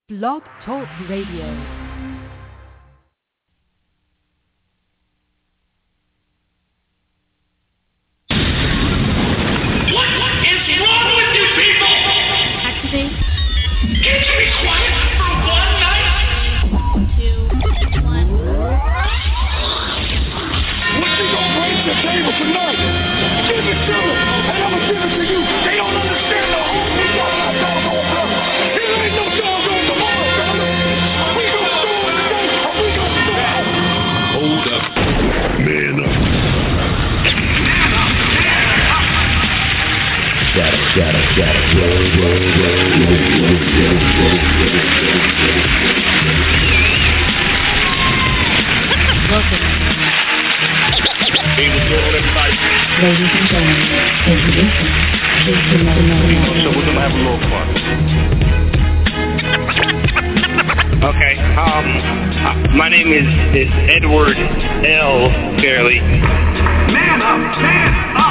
Blog Talk Radio. Ladies and gentlemen, introducing So we're gonna have a little fun. Okay. My name is Edward L. Fairley. Man up! Man up!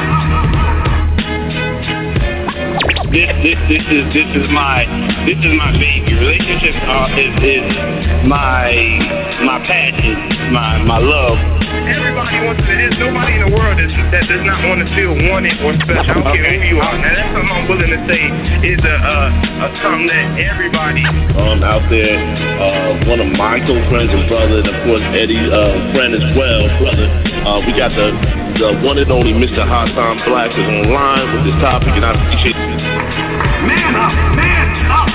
This is my baby. Relationship is my passion, my love. Everybody wants to. There's nobody in the world that does not want to feel wanted or special. I don't care who you are. Now that's something I'm willing to say is something that everybody out there. One of my close friends and brother, and of course Eddie's friend as well, brother. We got the one and only Mr. Hot Time Black is online with this topic, and I appreciate it. Man up! Man up!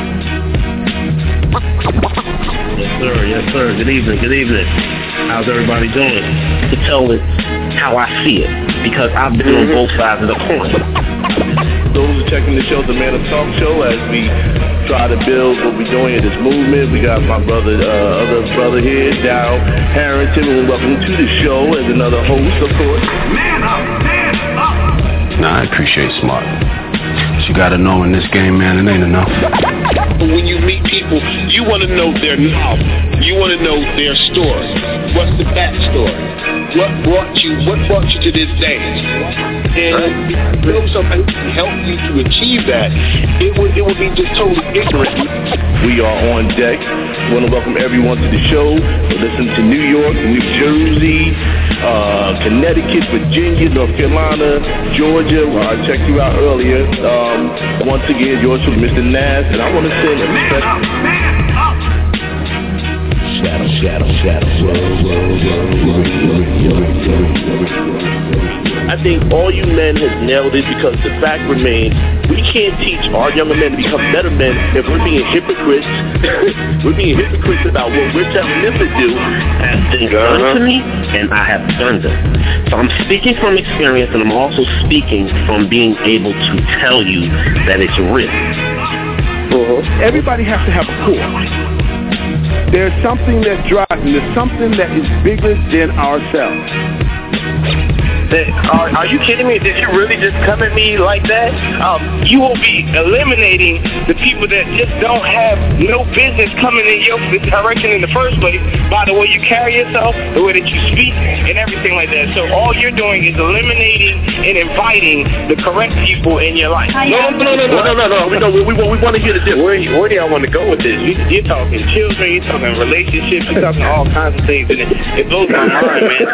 Yes, sir. Good evening. How's everybody doing? You can tell it how I see it, because I've been on both sides of the coin. Those who are checking the show, the Man of Talk Show, as we try to build what we're doing in this movement. We got my brother, other brother here, Dow Harrington, and welcome to the show as another host, of course. Man up! Man up! Nah, I appreciate smart. But you gotta know in this game, man, it ain't enough. When you meet people, you want to know their novel. You want to know their story. What's the backstory? What brought you to this dance? And if you know somebody can help you to achieve that, it would be just totally ignorant. We are on deck. I want to welcome everyone to the show. Listen to New York, New Jersey, Connecticut, Virginia, North Carolina, Georgia. Well, I checked you out earlier. Once again, yours from Mr. Nas, and I want to send a special I think all you men have nailed it, because the fact remains we can't teach our younger men to become better men if we're being hypocrites. We're being hypocrites about what we're telling them to do. Have things done to me, and I have done them. So I'm speaking from experience, and I'm also speaking from being able to tell you that it's real. Everybody has to have a core. There's something that drives, and there's something that is bigger than ourselves. Are you kidding me? Did you really just come at me like that? You will be eliminating the people that just don't have no business coming in your direction in the first place by the way you carry yourself, the way that you speak, and everything like that. So all you're doing is eliminating and inviting the correct people in your life. No. We want to hear the difference. Where do y'all want to go with this? You're talking children, you're talking relationships, you're talking all kinds of things, and it blows my mind, man.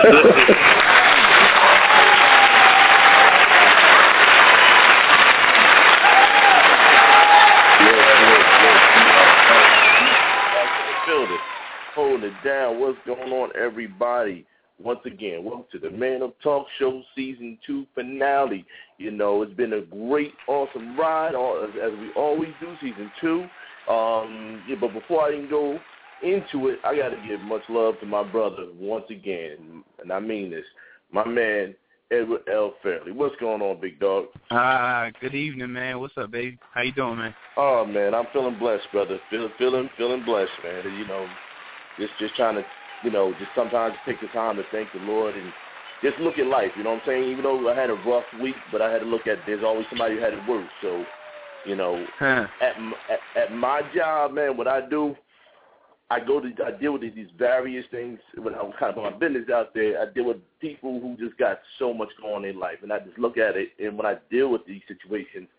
Hold it down. What's going on, everybody? Once again, welcome to the Man of Talk Show Season 2 finale. You know, it's been a great, awesome ride, as we always do, Season 2. But before I even go into it, I got to give much love to my brother once again, and I mean this, my man, Edward L. Fairley. What's going on, big dog? Good evening, man. What's up, baby? How you doing, man? Oh, man, I'm feeling blessed, brother. Feeling blessed, man. And, you know, just trying to, you know, just sometimes take the time to thank the Lord and just look at life, you know what I'm saying? Even though I had a rough week, but I had to look at, there's always somebody who had it worse. So, you know, at my job, man, what I do, I deal with these various things. When I'm kind of put my business out there, I deal with people who just got so much going on in life, and I just look at it. And when I deal with these situations,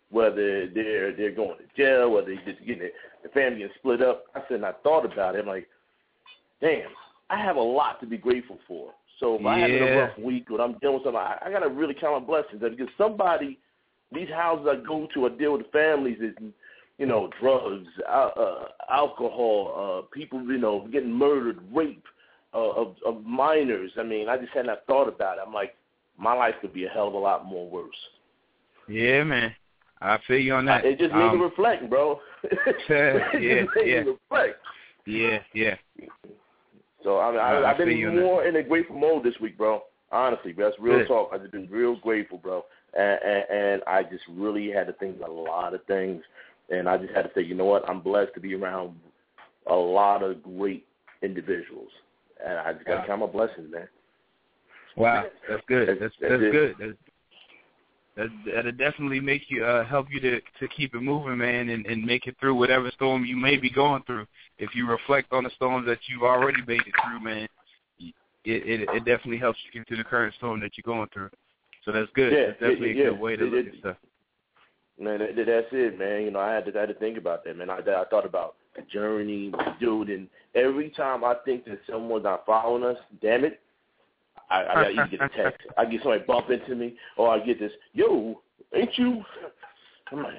whether they're going to jail, whether they're just getting the family getting split up. I said, and I thought about it. I'm like, damn, I have a lot to be grateful for. So if I have a rough week or I'm dealing with something, I got to really count my blessings. Because somebody, these houses I go to, I deal with families is, drugs, alcohol, people, getting murdered, rape of minors. I mean, I just had not thought about it. I'm like, my life could be a hell of a lot more worse. Yeah, man. I feel you on that. It just made me reflect, bro. Reflect. Yeah. So I've been more in a grateful mode this week, bro. Honestly, bro. That's real talk. I've just been real grateful, bro. And I just really had to think about a lot of things. And I just had to say, you know what? I'm blessed to be around a lot of great individuals. And I just got to count my blessings, man. Wow, that's good. That's good. That'll definitely make you help you to keep it moving, man, and make it through whatever storm you may be going through. If you reflect on the storms that you've already made it through, man, it definitely helps you get through the current storm that you're going through. So that's good. Yeah, it's definitely a good way to look at stuff. Man, that's it, man. I had to think about that, man. I thought about the journey, dude, and every time I think that someone's not following us, damn it, I either get a text, I get somebody bump into me, or I get this, yo, ain't you? I'm like,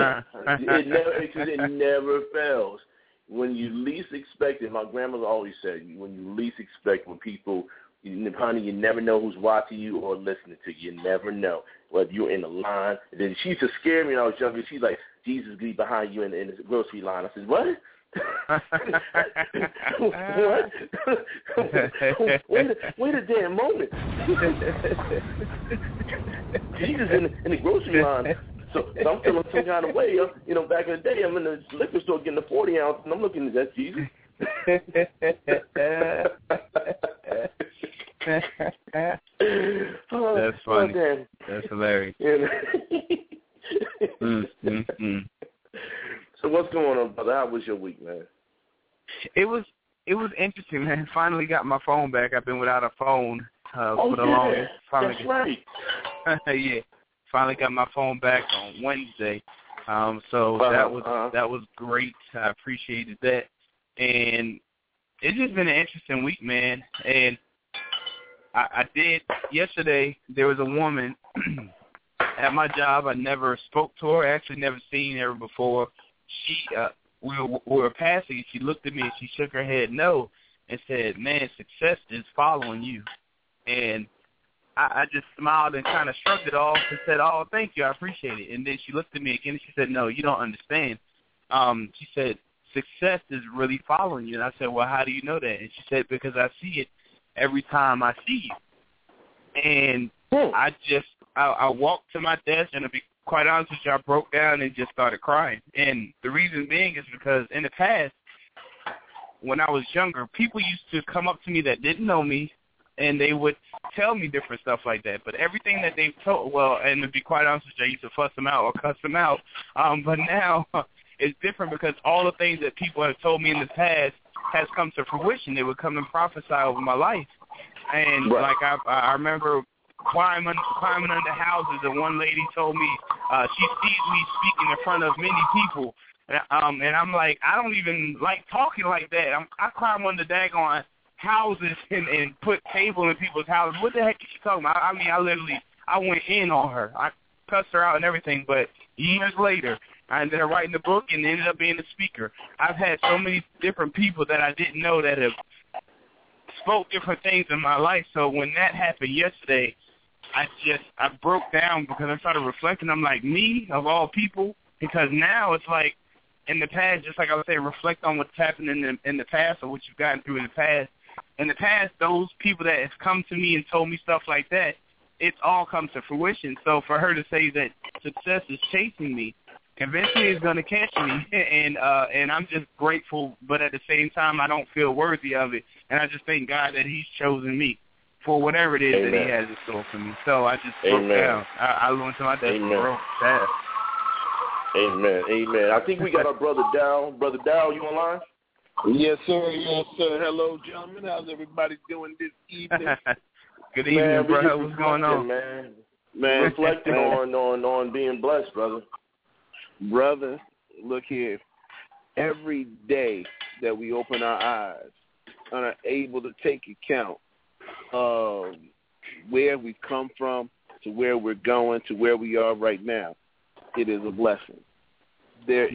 it never fails. When you least expect it, my grandmother always said, when you least expect, when people, honey, you never know who's watching you or listening to you. You never know. Whether you're in the line. And then she used to scare me when I was younger. She's like, Jesus be behind you in the grocery line. I said, what? What? Wait a damn moment. Jesus in the grocery line. So I'm feeling some kind of way. Back in the day, I'm in the liquor store getting a 40 ounce, and I'm looking at that Jesus. That's funny. Oh, that's hilarious. So what's going on, brother? How was your week, man? It was interesting, man. Finally got my phone back. I've been without a phone for the longest. That's right. Yeah. Finally got my phone back on Wednesday. So that was great. I appreciated that. And it's just been an interesting week, man. And I did yesterday. There was a woman at my job. I never spoke to her. Actually, never seen her before. She we were passing. She looked at me and she shook her head no, and said, "Man, success is following you." And I just smiled and kind of shrugged it off and said, "Oh, thank you, I appreciate it." And then she looked at me again and she said, "No, you don't understand." She said, "Success is really following you." And I said, "Well, how do you know that?" And she said, "Because I see it every time I see you." And I walked to my desk, and to be quite honest with you, I broke down and just started crying. And the reason being is because in the past, when I was younger, people used to come up to me that didn't know me, and they would tell me different stuff like that. But everything that they've told, and to be quite honest with you, I used to fuss them out or cuss them out. But now it's different because all the things that people have told me in the past has come to fruition. They would come and prophesy over my life. And like I remember climbing under houses, and one lady told me she sees me speaking in front of many people. And I'm like, I don't even like talking like that. I climb under daggone houses and put tables in people's houses. What the heck is she talking about? I mean, I went in on her. I cussed her out and everything, but years later, I ended up writing the book and ended up being a speaker. I've had so many different people that I didn't know that have spoke different things in my life. So when that happened yesterday, I broke down because I started reflecting. I'm like, me, of all people? Because now it's like, in the past, just like I was saying, reflect on what's happened in the past or what you've gotten through in the past. In the past, those people that have come to me and told me stuff like that, it's all come to fruition. So for her to say that success is chasing me, eventually it's going to catch me, and I'm just grateful, but at the same time, I don't feel worthy of it. And I just thank God that he's chosen me for whatever it is that he has in store for me. So I just broke down. I went to my desk and broke down. Amen. I think we got our brother Dow. Brother Dow, you online? Yes, sir. Hello, gentlemen. How's everybody doing this evening? Good evening, brother. What's going on? Man, reflecting on being blessed, brother. brother, look here. Every day that we open our eyes and are able to take account of where we've come from to where we're going to where we are right now, it is a blessing. There's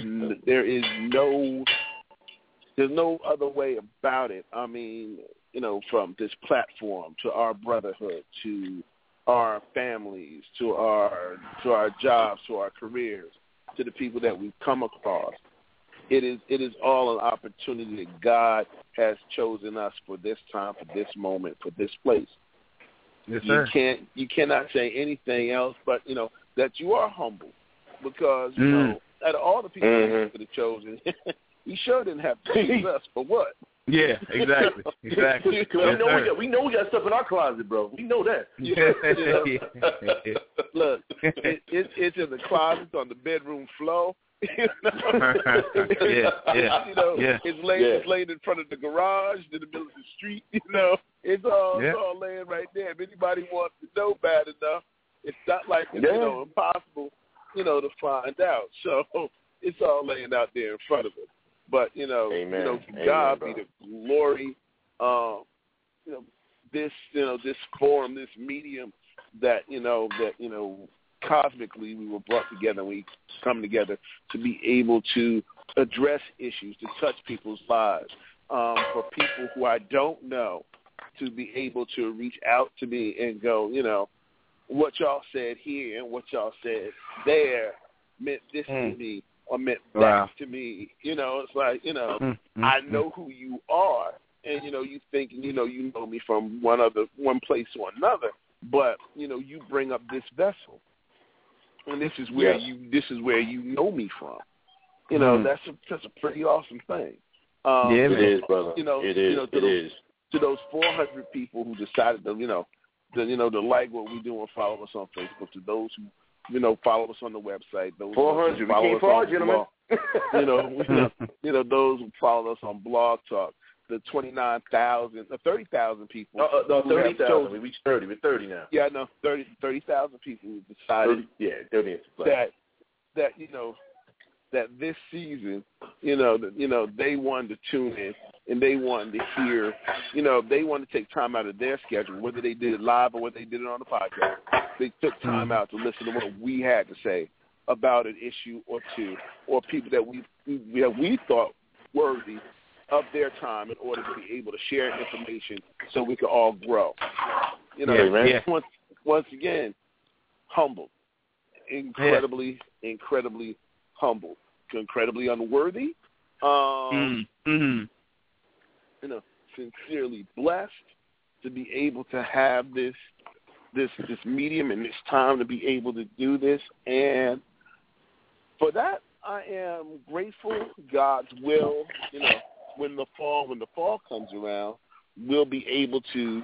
no other way about it. I mean, you know, from this platform to our brotherhood, to our families, to our jobs, to our careers, to the people that we've come across. It is all an opportunity that God has chosen us for this time, for this moment, for this place. Yes, sir. You cannot say anything else but, you know, that you are humble, because, you know, out of all the people that could have chosen, he sure didn't have to choose us for what? Yeah, exactly. We know we got stuff in our closet, bro. We know that. Look, it's in the closets on the bedroom floor. You know? It's laid in front of the garage, in the middle of the street. You know, it's all laying right there. If anybody wants to know bad enough, it's not like it's impossible, to find out. So it's all laying out there in front of us. But to God be the glory. This forum, this medium that cosmically we were brought together. We come together to be able to address issues, to touch people's lives. For people who I don't know, to be able to reach out to me and go, what y'all said here and what y'all said there meant this to me or meant that to me. It's like, I know who you are, and you think you know me from one place or another, but you bring up this vessel, and this is where you know me from. That's a pretty awesome thing. It is, brother. It is. To those 400 people who decided to to like what we do and follow us on Facebook, to those who follow us on the website, those 400 who follow us on gentlemen. those who follow us on Blog Talk, the 29,000, the 30,000 people. 30,000. We reached 30. We're 30 now. Yeah, no, 30,000 people who decided 30 that this season, they wanted to tune in and they wanted to hear, they wanted to take time out of their schedule, whether they did it live or whether they did it on the podcast. They took time out to listen to what we had to say about an issue or two, or people that we thought worthy of their time in order to be able to share information so we could all grow. Once again, humble, incredibly humble, incredibly unworthy, sincerely blessed to be able to have this medium and this time to be able to do this, and for that I am grateful. God's will, when the fall comes around, we'll be able to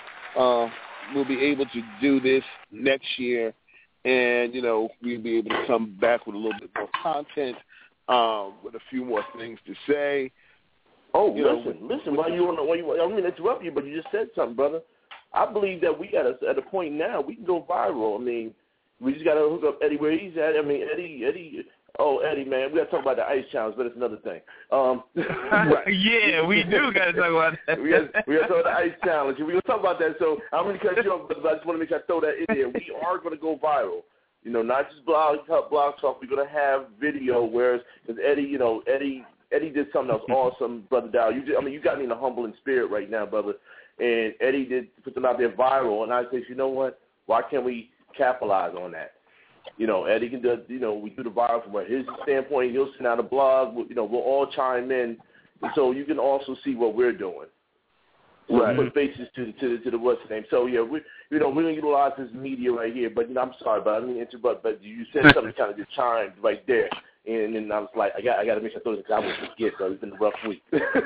do this next year, and we'll be able to come back with a little bit more content, with a few more things to say. Oh, listen. I don't mean to interrupt you, but you just said something, brother. I believe that we at a point now we can go viral. I mean, we just got to hook up Eddie where he's at. I mean, Eddie. Oh, Eddie, man, we got to talk about the ice challenge, but it's another thing. Yeah, we do got to talk about that. we got to talk about the ice challenge. We're going to talk about that. So I'm going to cut you off, but I just want to make sure I throw that in there. We are going to go viral. Not just blog talk. We're going to have video, whereas because Eddie did something else awesome, Brother Dow. You got me in a humbling spirit right now, brother. And Eddie did put them out there viral, and I said, you know what? Why can't we capitalize on that? Eddie can do, we do the viral from his standpoint. He'll send out a blog. We'll all chime in, and so you can also see what we're doing. Right. Put faces to the what's the name. So yeah, we're gonna utilize this media right here. But I'm sorry, but I didn't interrupt. But you said something kind of just chimed right there, and then I was like, I got to make sure I throw this because I won't forget. So it's been a rough week.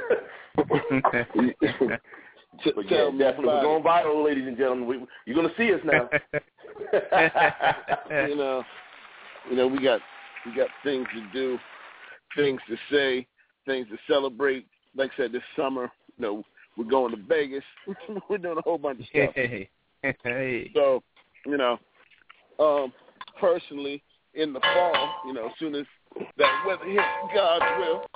But yeah, definitely we're going viral, ladies and gentlemen. You're gonna see us now. We got things to do, things to say, things to celebrate. Like I said, this summer, we're going to Vegas. We're doing a whole bunch of stuff. So, personally, in the fall, as soon as that weather hits, God's will,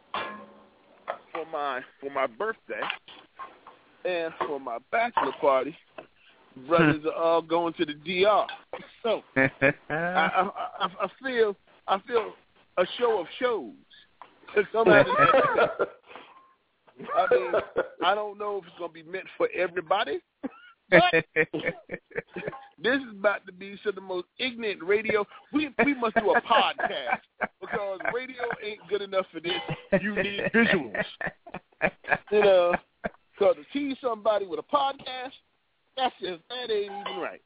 for my birthday and for my bachelor party. Brothers are all going to the DR. So I feel a show of shows to come out of that. I mean, I don't know if it's going to be meant for everybody, but this is about to be some of the most ignorant radio. We must do a podcast because radio ain't good enough for this. You need visuals. So to tease somebody with a podcast, that ain't even right.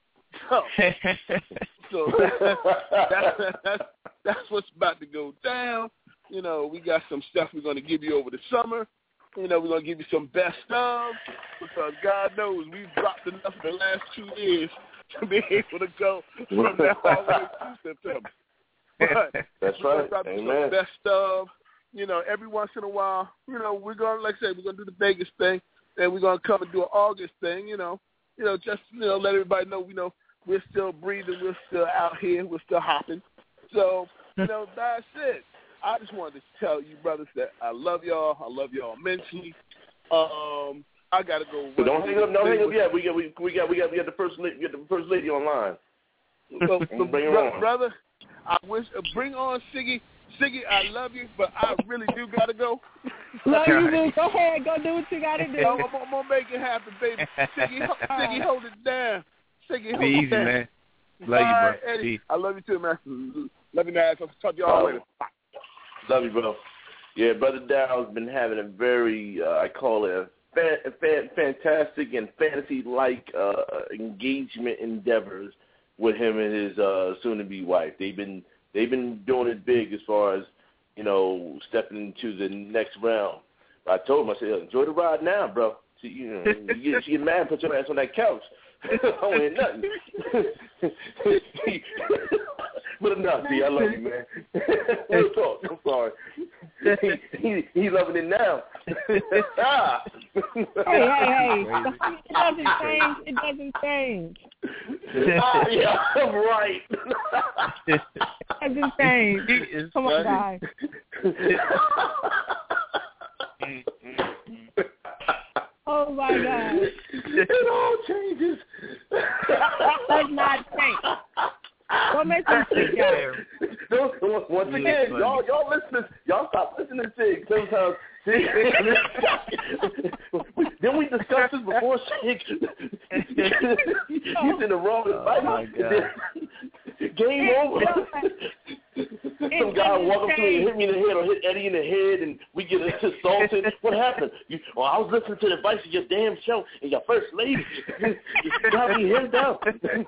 So that's what's about to go down. We got some stuff we're going to give you over the summer. We're going to give you some best of, because God knows we've dropped enough in the last 2 years to be able to go from now all the way through September. But that's right. Amen. Some best of, every once in a while, we're going to, like I said, we're going to do the Vegas thing, and we're going to come and do an August thing, just let everybody know, we're still breathing, we're still out here, we're still hopping. So, that's it. I just wanted to tell you, brothers, that I love y'all. I love y'all immensely. I gotta go. But don't hang up yet. We got the first lady online. So brother, I wish bring on Siggy. Siggy, I love you, but I really do gotta go. No, you do. Go ahead, go do what you gotta do. I'm gonna make it happen, baby. Siggy, hold it down. Siggy, hold it down. Man. Love you, bro. Eddie, I love you too, man. Love you, man. I'll talk to y'all later. Bye. Love you, bro. Yeah, Brother Dow's been having a very, I call it a fantastic and fantasy-like engagement endeavors with him and his soon-to-be wife. They've been doing it big as far as, stepping into the next round. I told him, I said, enjoy the ride now, bro. So, you get mad and put your ass on that couch. I ain't nothing. But enough, D. I love you, man. We'll talk. I'm sorry. He's loving it now. Hey. It doesn't change. Yeah, I'm right. It doesn't change. Come on, guys. Oh, my God. It all changes. Does not change. What makes them think, guys? Once again, y'all listeners, y'all stop listening to Sig sometimes. Didn't we discuss this before, Sig? He's in the wrong advice. Oh, my God. Game over. Some guy walk up to me and hit me in the head or hit Eddie in the head, and we get assaulted. What happened? I was listening to the advice of your damn show and your first lady. You got me hemmed up.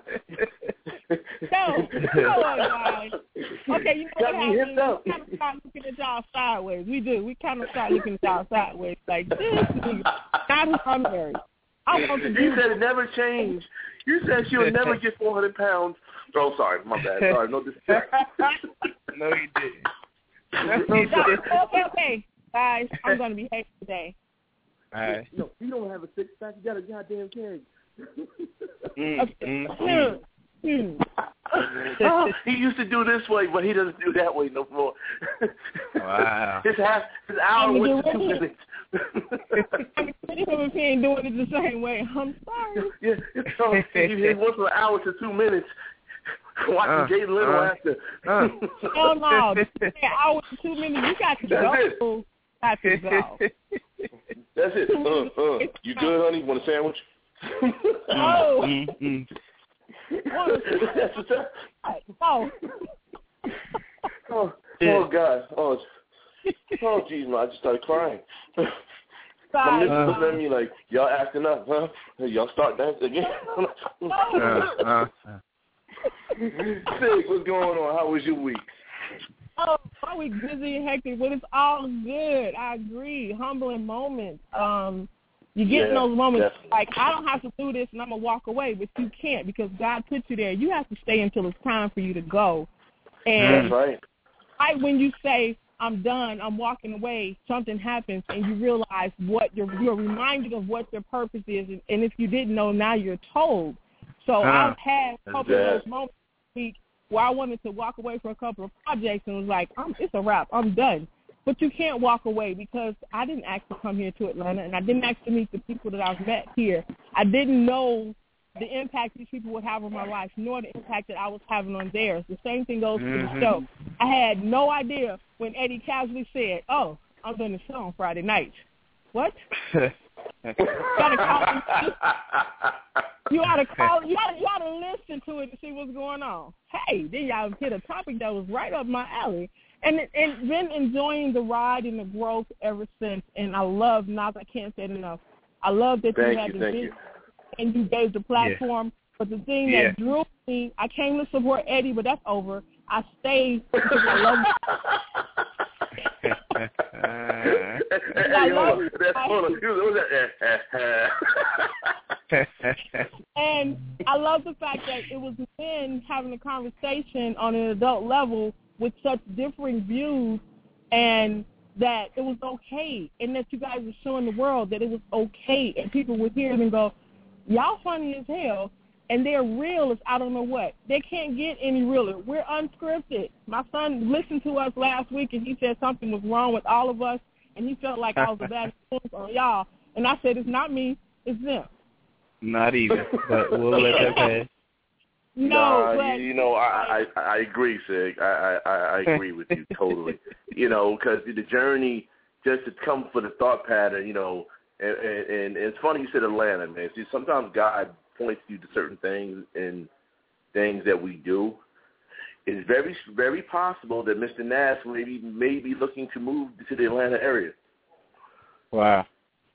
No, guys. Okay, you know got me hemmed up. We kind of start looking at y'all sideways. We do. We kind of start looking at y'all sideways. Like, this is not who I'm married. You said it never changed. You said she'll never get 400 pounds. Oh, sorry. My bad. Sorry. No disrespect. No, you didn't. Okay. Guys, I'm going to behave today. All right. No, you don't have a six-pack. You got a goddamn keg. He used to do this way, but he doesn't do that way no more. Wow. His hour was 2 minutes. If he ain't doing it the same way, I'm sorry. Yeah, so he went from an hour to 2 minutes. Watching Jay Little after. Oh, no. An hour to 2 minutes. You got to go. Got to go. That's it. You good, honey? Want a sandwich? Oh. Oh, God. Oh, jeez, man. I just started crying. My missus looking at me like, y'all acting up, huh? Y'all start dancing again? Sig, what's going on? How was your week? Oh, my week busy and hectic, but it's all good. I agree. Humbling moments. You get in those moments like, I don't have to do this and I'm going to walk away, but you can't because God put you there. You have to stay until it's time for you to go. And that's right. When you say, I'm done, I'm walking away, something happens and you realize what you're reminded of what your purpose is. And if you didn't know, now you're told. So I've had a couple of those moments this week where I wanted to walk away for a couple of projects and was like, it's a wrap. I'm done. But you can't walk away because I didn't ask to come here to Atlanta, and I didn't ask to meet the people that I've met here. I didn't know the impact these people would have on my life, nor the impact that I was having on theirs. The same thing goes for the show. I had no idea when Eddie casually said, "Oh, I'm doing the show on Friday night." What? You gotta call. You gotta listen to it to see what's going on. Hey, then y'all hit a topic that was right up my alley, and been enjoying the ride and the growth ever since. And I love Nas. I can't say it enough. I love that you had the vision and you gave the platform. Yeah. But the thing that drew me, I came to support Eddie, but that's over. I stayed because I love And I love the fact that it was men having a conversation on an adult level with such differing views, and that it was okay, and that you guys were showing the world that it was okay, and people would hear it and go, y'all funny as hell, and they're real as I don't know what. They can't get any realer. We're unscripted. My son listened to us last week, and he said something was wrong with all of us, and he felt like I was a bad influence on y'all. And I said, it's not me, it's them. Not even, but we'll let that pass. No, but I agree, Sig. I agree with you totally. Because the journey just to come for the thought pattern, and it's funny you said Atlanta, man. See, sometimes God points you to certain things and things that we do. It's very, very possible that Mr. Nass may be looking to move to the Atlanta area. Wow.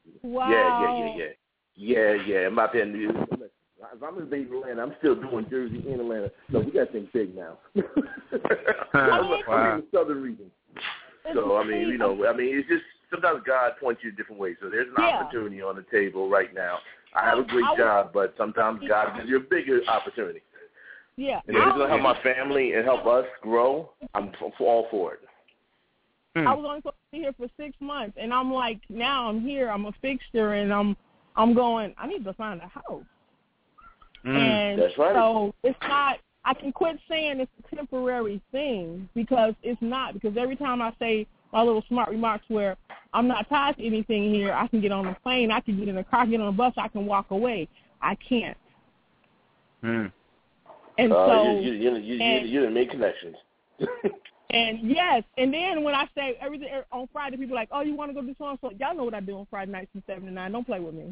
Yeah. I'm out there. If I'm in Atlanta, I'm still doing Jersey in Atlanta. No, we got to think big now. I'm in the southern region. So, it's just sometimes God points you different ways. So there's an opportunity on the table right now. I have a great job, but sometimes God gives you a bigger opportunity. Yeah. And if it's going to help my family and help us grow, I'm all for it. I was only supposed to be here for 6 months, and I'm like, now I'm here, I'm a fixture, and I'm going, I need to find a house. And that's right. So it's not, I can quit saying it's a temporary thing, because it's not, because every time I say my little smart remarks where I'm not tied to anything here, I can get on a plane, I can get in a car, get on a bus, I can walk away. I can't. And so you didn't make connections. And yes, and then when I say everything on Friday, people are like, oh, you want to go do so-and-so? Y'all know what I do on Friday nights from 7 to 9. Don't play with me.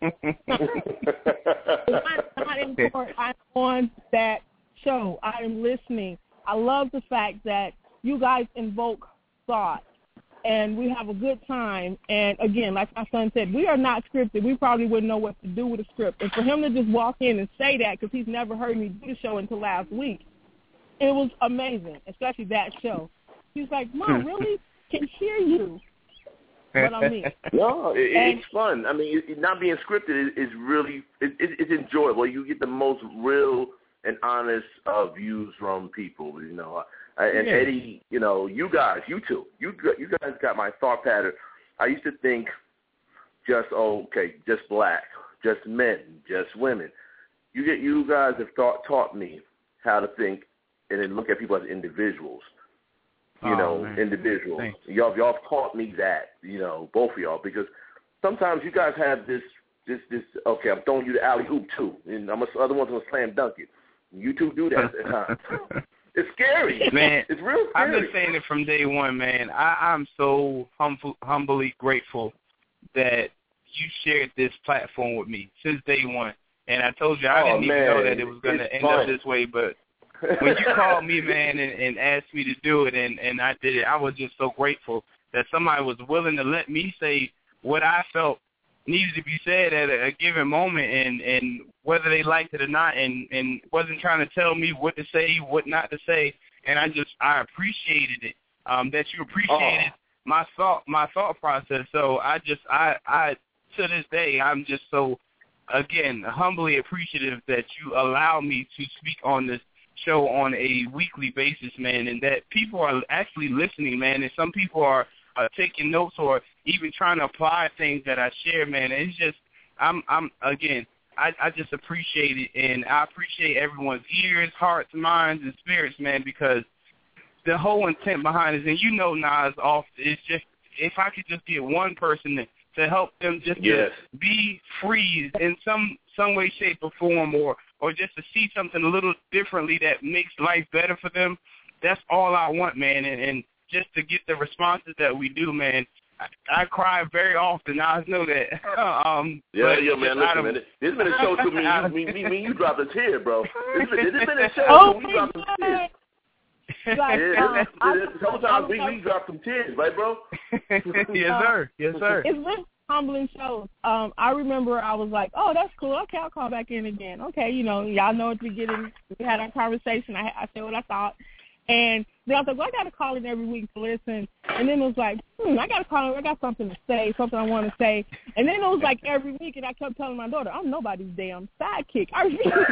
I'm in court. I'm on that show. I am listening. I love the fact that you guys invoke thought, and we have a good time. And, again, like my son said, we are not scripted. We probably wouldn't know what to do with a script. And for him to just walk in and say that, because he's never heard me do the show until last week, it was amazing, especially that show. He was like, Mom, really? Can hear you. What I mean. No, it's fun. I mean, not being scripted is really, it's enjoyable. You get the most real and honest views from people, And Eddie, you guys, you two, you guys got my thought pattern. I used to think just black, just men, just women. You guys have taught me how to think and then look at people as individuals, individuals. Y'all taught me that, both of y'all, because sometimes you guys have this, okay, I'm throwing you the alley-oop too, and other one's going to slam dunk it. You two do that at times. It's scary. Man, it's real scary. I've been saying it from day one, man. I'm so humbly grateful that you shared this platform with me since day one. And I told you I didn't even know that it was going to end up this way, but when you called me, man, and asked me to do it, and I did it, I was just so grateful that somebody was willing to let me say what I felt needed to be said at a given moment, and whether they liked it or not, and wasn't trying to tell me what to say, what not to say. And I appreciated it, that you appreciated my thought process. So I to this day, I'm just so, again, humbly appreciative that you allow me to speak on this show on a weekly basis, man, and that people are actually listening, man, and some people are taking notes or even trying to apply things that I share, man. It's just, I I just appreciate it, and I appreciate everyone's ears, hearts, minds, and spirits, man, because the whole intent behind it, and you know, Nas, it's just if I could just get one person to help them just to be free in some way, shape, or form, or just to see something a little differently that makes life better for them, that's all I want, man, and just to get the responses that we do, man. I cry very often. I know that. Man. Listen, man. This been a show to me. You dropped a tear, bro. This been a show to me. You dropped some tears. Sometimes we drop some tears, right, bro? Yes, sir. Yes, sir. It's really humbling shows. I remember I was like, oh, that's cool. Okay, I'll call back in again. Okay, y'all know what we get in. We had our conversation. I said what I thought. And then I was like, well, I got to call in every week to listen. And then it was like, I got to call in. I got something to say, something I want to say. And then it was like every week, and I kept telling my daughter, I'm nobody's damn sidekick. I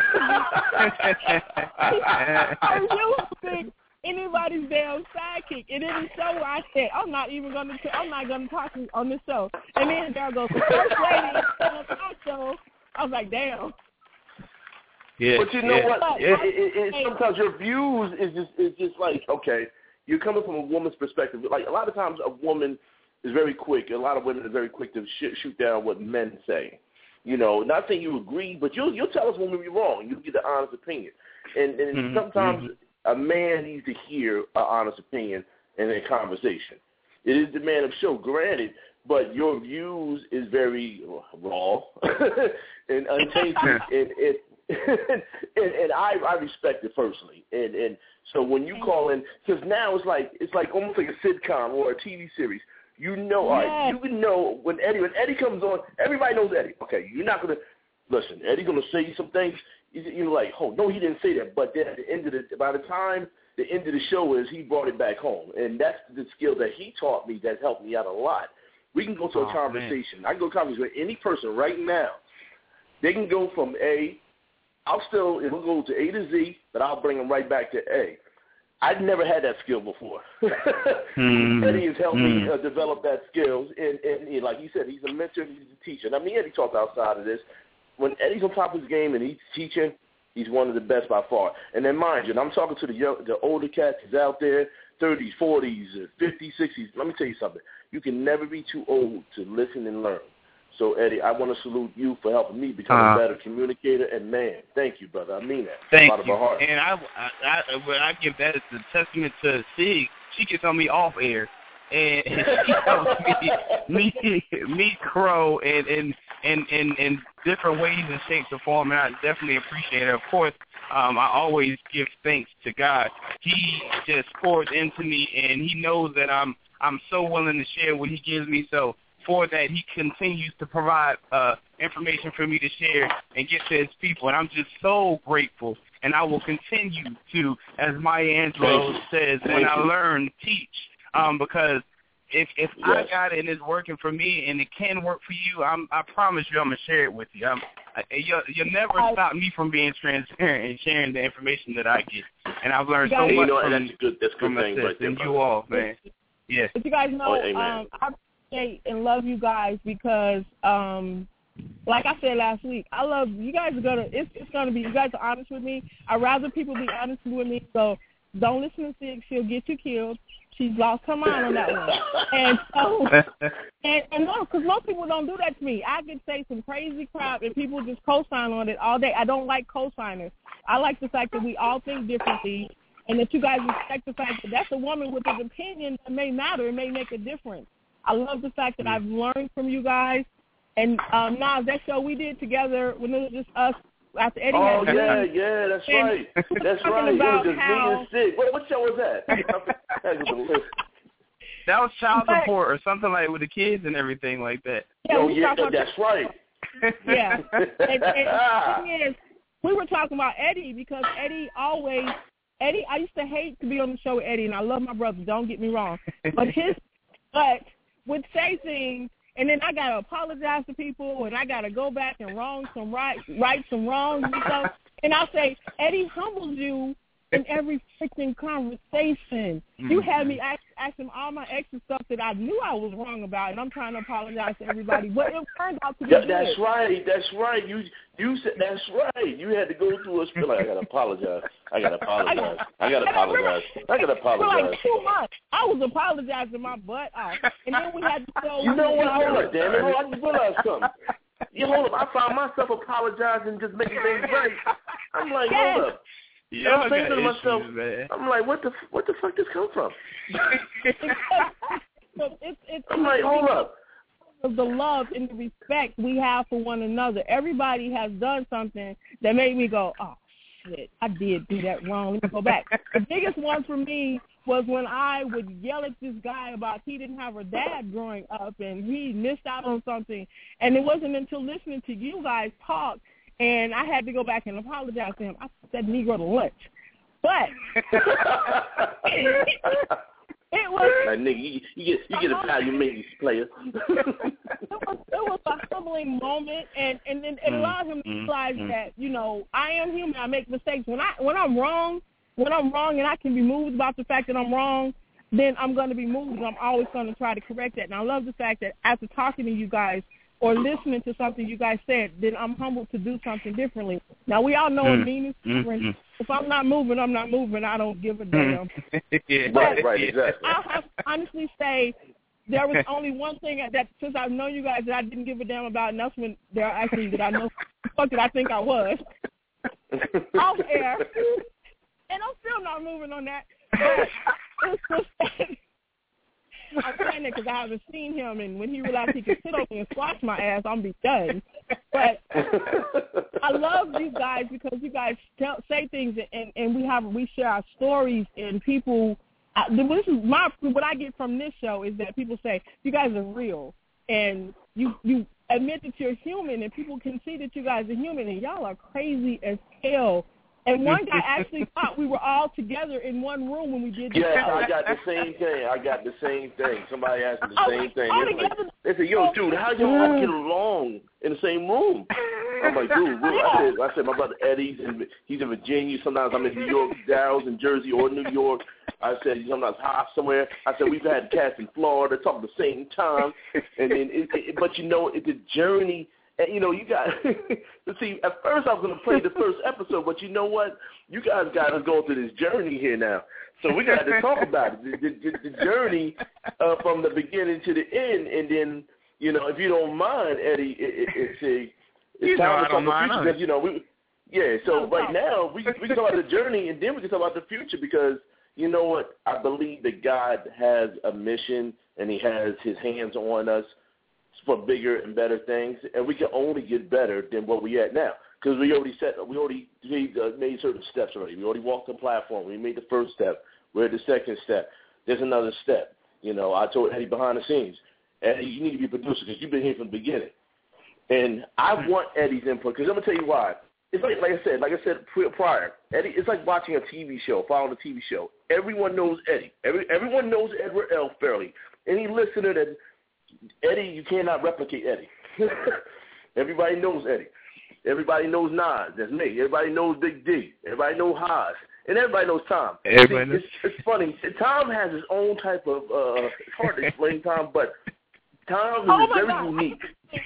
refuse to be anybody's damn sidekick. And in the show, I said, I'm not going to talk on this show. And then there goes the first lady on the talk show. I was like, damn. Yeah, but you know what? Sometimes your views is just like, okay, you're coming from a woman's perspective. Like a lot of times, a woman is very quick. A lot of women are very quick to shoot down what men say. Not saying you agree, but you'll tell us when we're wrong. You get the honest opinion, and sometimes a man needs to hear an honest opinion in a conversation. It is the man of show, granted, but your views is very raw and untainted, and I respect it personally, and so when you call in, because now it's like almost like a sitcom or a TV series. All right, you can know when Eddie comes on, everybody knows Eddie. Okay, you're not gonna listen. Eddie's gonna say some things. You're like, oh no, he didn't say that. But then by the time the end of the show is, he brought it back home, and that's the skill that he taught me that helped me out a lot. We can go to a conversation. I can go to a conversation with any person right now. They can go from A. It'll go to A to Z, but I'll bring them right back to A. I've never had that skill before. Eddie has helped me develop that skill. And like you said, he's a mentor, he's a teacher. And I mean, Eddie talks outside of this. When Eddie's on top of his game and he's teaching, he's one of the best by far. And then mind you, and I'm talking to the older cats who's out there, 30s, 40s, 50s, 60s. Let me tell you something. You can never be too old to listen and learn. So, Eddie, I want to salute you for helping me become a better communicator. And, man, thank you, brother. I mean that. Thank out of my heart. And I give that as a testament to Sig. She gets on me off air. And she helps me Crow in different ways and shapes and form. And I definitely appreciate it. Of course, I always give thanks to God. He just pours into me, and he knows that I'm so willing to share what he gives me. So, for that, he continues to provide information for me to share and get to his people, and I'm just so grateful. And I will continue to, as Maya Angelou says, when I learn, teach, because if I got it and it's working for me and it can work for you, I promise you I'm going to share it with you. You'll never stop me from being transparent and sharing the information that I get. And I've learned so much from myself and you all, man. Yes. But you guys know, I and love you guys because, like I said last week, I love you guys. It's gonna be, you guys are honest with me. I'd rather people be honest with me. So don't listen to Sig; she'll get you killed. She's lost her mind on that one. And so, and no, because most people don't do that to me. I could say some crazy crap and people just co-sign on it all day. I don't like co-signers. I like the fact that we all think differently, and that you guys respect the fact that that's a woman with an opinion that may matter. It may make a difference. I love the fact that I've learned from you guys. And Nas, that show we did together when it was just us after Eddie had that's right. That's right. It was just me and Sig. What show was that? That was Child Support or something like with the kids and everything like that. Yeah, that's right. Yeah. And the thing is, we were talking about Eddie because Eddie, I used to hate to be on the show with Eddie, and I love my brother, don't get me wrong. But would say things, and then I got to apologize to people, and I got to go back and right some wrongs and stuff. And I'll say, Eddie humbles you in every freaking conversation. You had me asking all my extra stuff that I knew I was wrong about, and I'm trying to apologize to everybody. But it turned out to be good. That's right. You said that's right. You had to go through a spill. Like, I gotta apologize. For like 2 months, I was apologizing my butt off, and then we had to go. You know what? Hold up, damn it! I just realized something. Hold up! I found myself apologizing, just making things right. I'm like, hold up. Yeah, I'm saying to myself, man. I'm like, what the fuck this come from? I'm like, hold up. Of the love and the respect we have for one another. Everybody has done something that made me go, oh, shit, I did do that wrong. Let me go back. The biggest one for me was when I would yell at this guy about he didn't have a dad growing up and he missed out on something. And it wasn't until listening to you guys talk and I had to go back and apologize to him. I said Negro to lunch. But it was like, nigga, you get a value maintenance player. it was a humbling moment, and it allowed him to realize that, you know, I am human. I make mistakes. When I'm wrong, and I can be moved about the fact that I'm wrong, then I'm going to be moved. I'm always going to try to correct that. And I love the fact that after talking to you guys or listening to something you guys said, then I'm humbled to do something differently. Now, we all know what meaning is different. If I'm not moving, I'm not moving. I don't give a damn. Right, exactly. I have to honestly say there was only one thing that since I've known you guys that I didn't give a damn about, and that's when there are actually that I know fuck that I think I was off air. And I'm still not moving on that. But it's just I'm saying that because I haven't seen him, and when he realized he could sit on me and squash my ass, I'm be done. But I love you guys because you guys say things, and we share our stories, and people. This is what I get from this show is that people say you guys are real, and you admit that you're human, and people can see that you guys are human, and y'all are crazy as hell. And one guy actually thought we were all together in one room when we did the show. I got the same thing. Somebody asked me the same thing. They said, yo, dude, how y'all all get along in the same room? I'm like, dude, I said, my brother Eddie's he's in Virginia. Sometimes I'm in New York, Dallas, in Jersey, or New York. I said, sometimes hot somewhere. I said, we've had cats in Florida talking at the same time. And then, but you know, it's a journey. And, you know, you got – see, at first I was going to play the first episode, but you know what? You guys got to go through this journey here now. So we got to talk about it, the journey from the beginning to the end. And then, you know, if you don't mind, Eddie, it's time to talk about the future. Because, you know, so right now we can talk about the journey, and then we can talk about the future because, you know what? I believe that God has a mission, and he has his hands on us for bigger and better things, and we can only get better than what we at now because we already made certain steps already. We already walked the platform. We made the first step. We're at the second step. There's another step. You know, I told Eddie behind the scenes, Eddie, you need to be a producer because you've been here from the beginning. And I want Eddie's input because I'm gonna tell you why. It's like I said prior, Eddie. It's like watching a TV show, following a TV show. Everyone knows Eddie. Everyone knows Edward L. Fairley. Any listener that Eddie, you cannot replicate Eddie. Everybody knows Eddie. Everybody knows Nas. That's me. Everybody knows Big D. Everybody knows Haas. And everybody knows Tom. It's funny. Tom has his own type of it's hard to explain Tom, but Tom is very unique.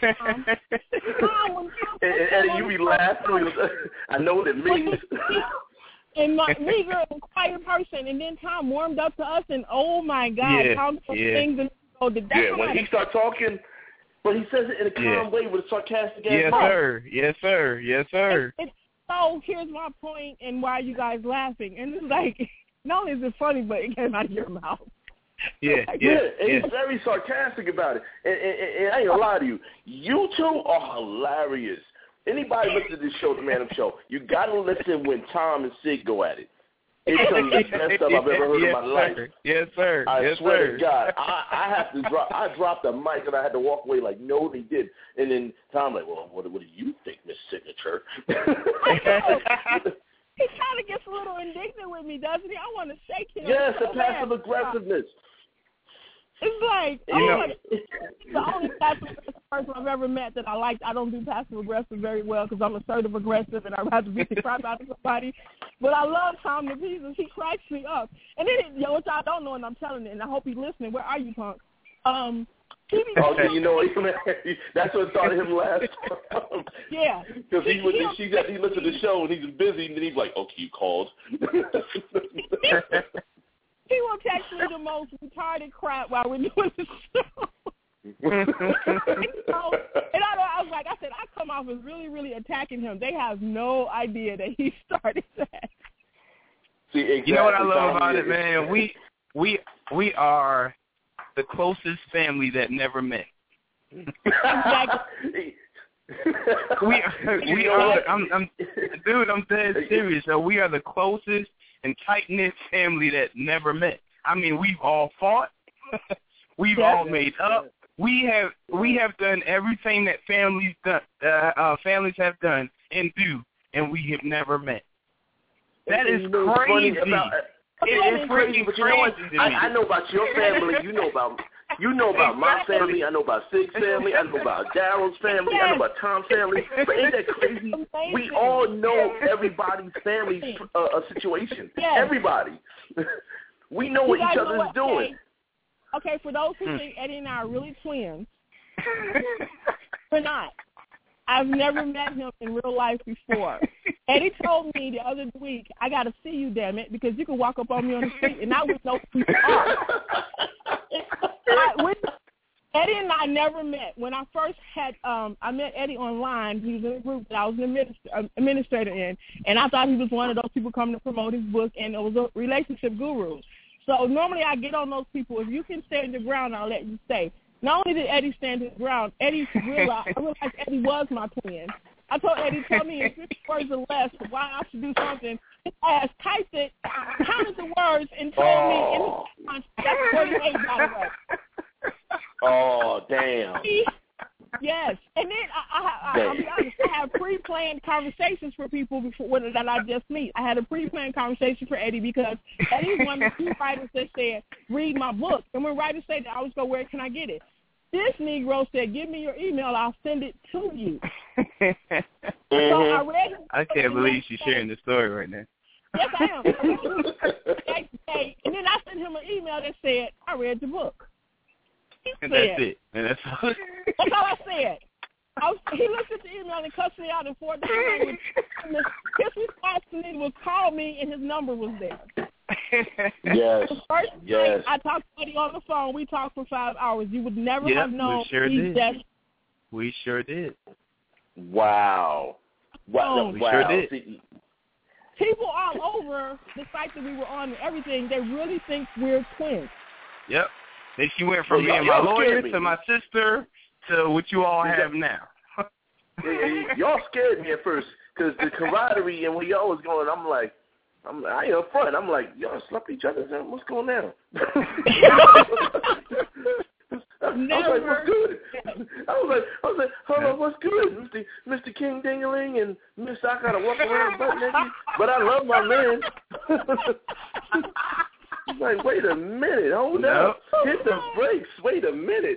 And Eddie, you be laughing. I know what it means. And my meager and quiet person, and then Tom warmed up to us, and oh my God, Tom said things and when he start talking, but he says it in a calm way with a sarcastic ass mouth. Yes, sir. So here's my point and why you guys laughing. And it's like, not only is it funny, but it came out of your mouth. And he's very sarcastic about it. And I ain't gonna lie to you. You two are hilarious. Anybody listen to this show, The Man Up Show, you gotta listen when Tom and Sid go at it. It's some of the best stuff I've ever heard in my life. Yes, sir. I swear to God, I have to drop. I dropped the mic and I had to walk away like, no, they did. And then Tom like, well, what do you think, Miss Signature? He kind of gets a little indignant with me, doesn't he? I want to shake him. Yes, the passive aggressiveness. It's like, the only passive aggressive person I've ever met that I liked. I don't do passive aggressive very well because I'm assertive aggressive and I'd rather beat the crap out of somebody. But I love Tom to pieces. He cracks me up. And then, which I don't know, and I'm telling it, and I hope he's listening. Where are you, Punk? You know, that's what started him last time. Yeah. Because he listened to the show, and he's busy, and then he's like, okay, you called. He will text me the most retarded crap while we're doing the show. And I was like, I come off as really, really attacking him. They have no idea that he started that. See, exactly. You know what I love about it, man? We are the closest family that never met. Exactly. we are. I'm dead serious. So we are the closest and tight-knit family that never met. I mean, we've all fought. We've all made up. We have done everything that families have done and do, and we have never met. That is crazy. It's freaking crazy. I know about your family. You know about my family. I know about Sig's family. I know about Daryl's family. I know about Tom's family. But ain't that crazy? We all know everybody's family situation. Yes. Everybody. We know what each other is doing. Okay, for those who think Eddie and I are really twins, we're not. I've never met him in real life before. Eddie told me the other week, I got to see you, damn it, because you can walk up on me on the street and I would know who you are. Eddie and I never met. When I first had, I met Eddie online. He was in a group that I was an administrator in, and I thought he was one of those people coming to promote his book, and it was a relationship guru. So normally I get on those people. If you can stand your ground, I'll let you stay. Not only did Eddie stand his ground, I realized Eddie was my twin. I told Eddie, tell me in 50 words or less why I should do something. His ass typed it, counted the words, and told me in his that's 48, by the way. Oh, damn. Yes. And then I'll be honest, I have pre-planned conversations for people that I just meet. I had a pre-planned conversation for Eddie because Eddie's one of the few writers that said, read my book. And when writers say that, I always go, where can I get it? This Negro said, give me your email, I'll send it to you. So I read it. I can't believe she's sharing the story right now. Yes, I am. And then I sent him an email that said, I read the book. And that's it. And that's all. That's all I said. He looked at the email and cussed me out in 4 different languages. His response to me was call me, and his number was there. Yes. The first night I talked to Eddie on the phone. We talked for 5 hours. You would never have known. We sure did. We sure did. Wow. We sure did. People all over the site that we were on and everything, they really think we're twins. Yep. Then she went from being my lawyer to my sister to what you all have now. Y'all scared me at first because the camaraderie and where y'all was going, I ain't up front. I'm like, y'all slept each other. What's going on? I was like, what's good? I was like, hold on, what's good, Mr. King Dingaling and Mr. I gotta walk around butt naked, but I love my man. He's like, wait a minute, hold up, hit the brakes, wait a minute.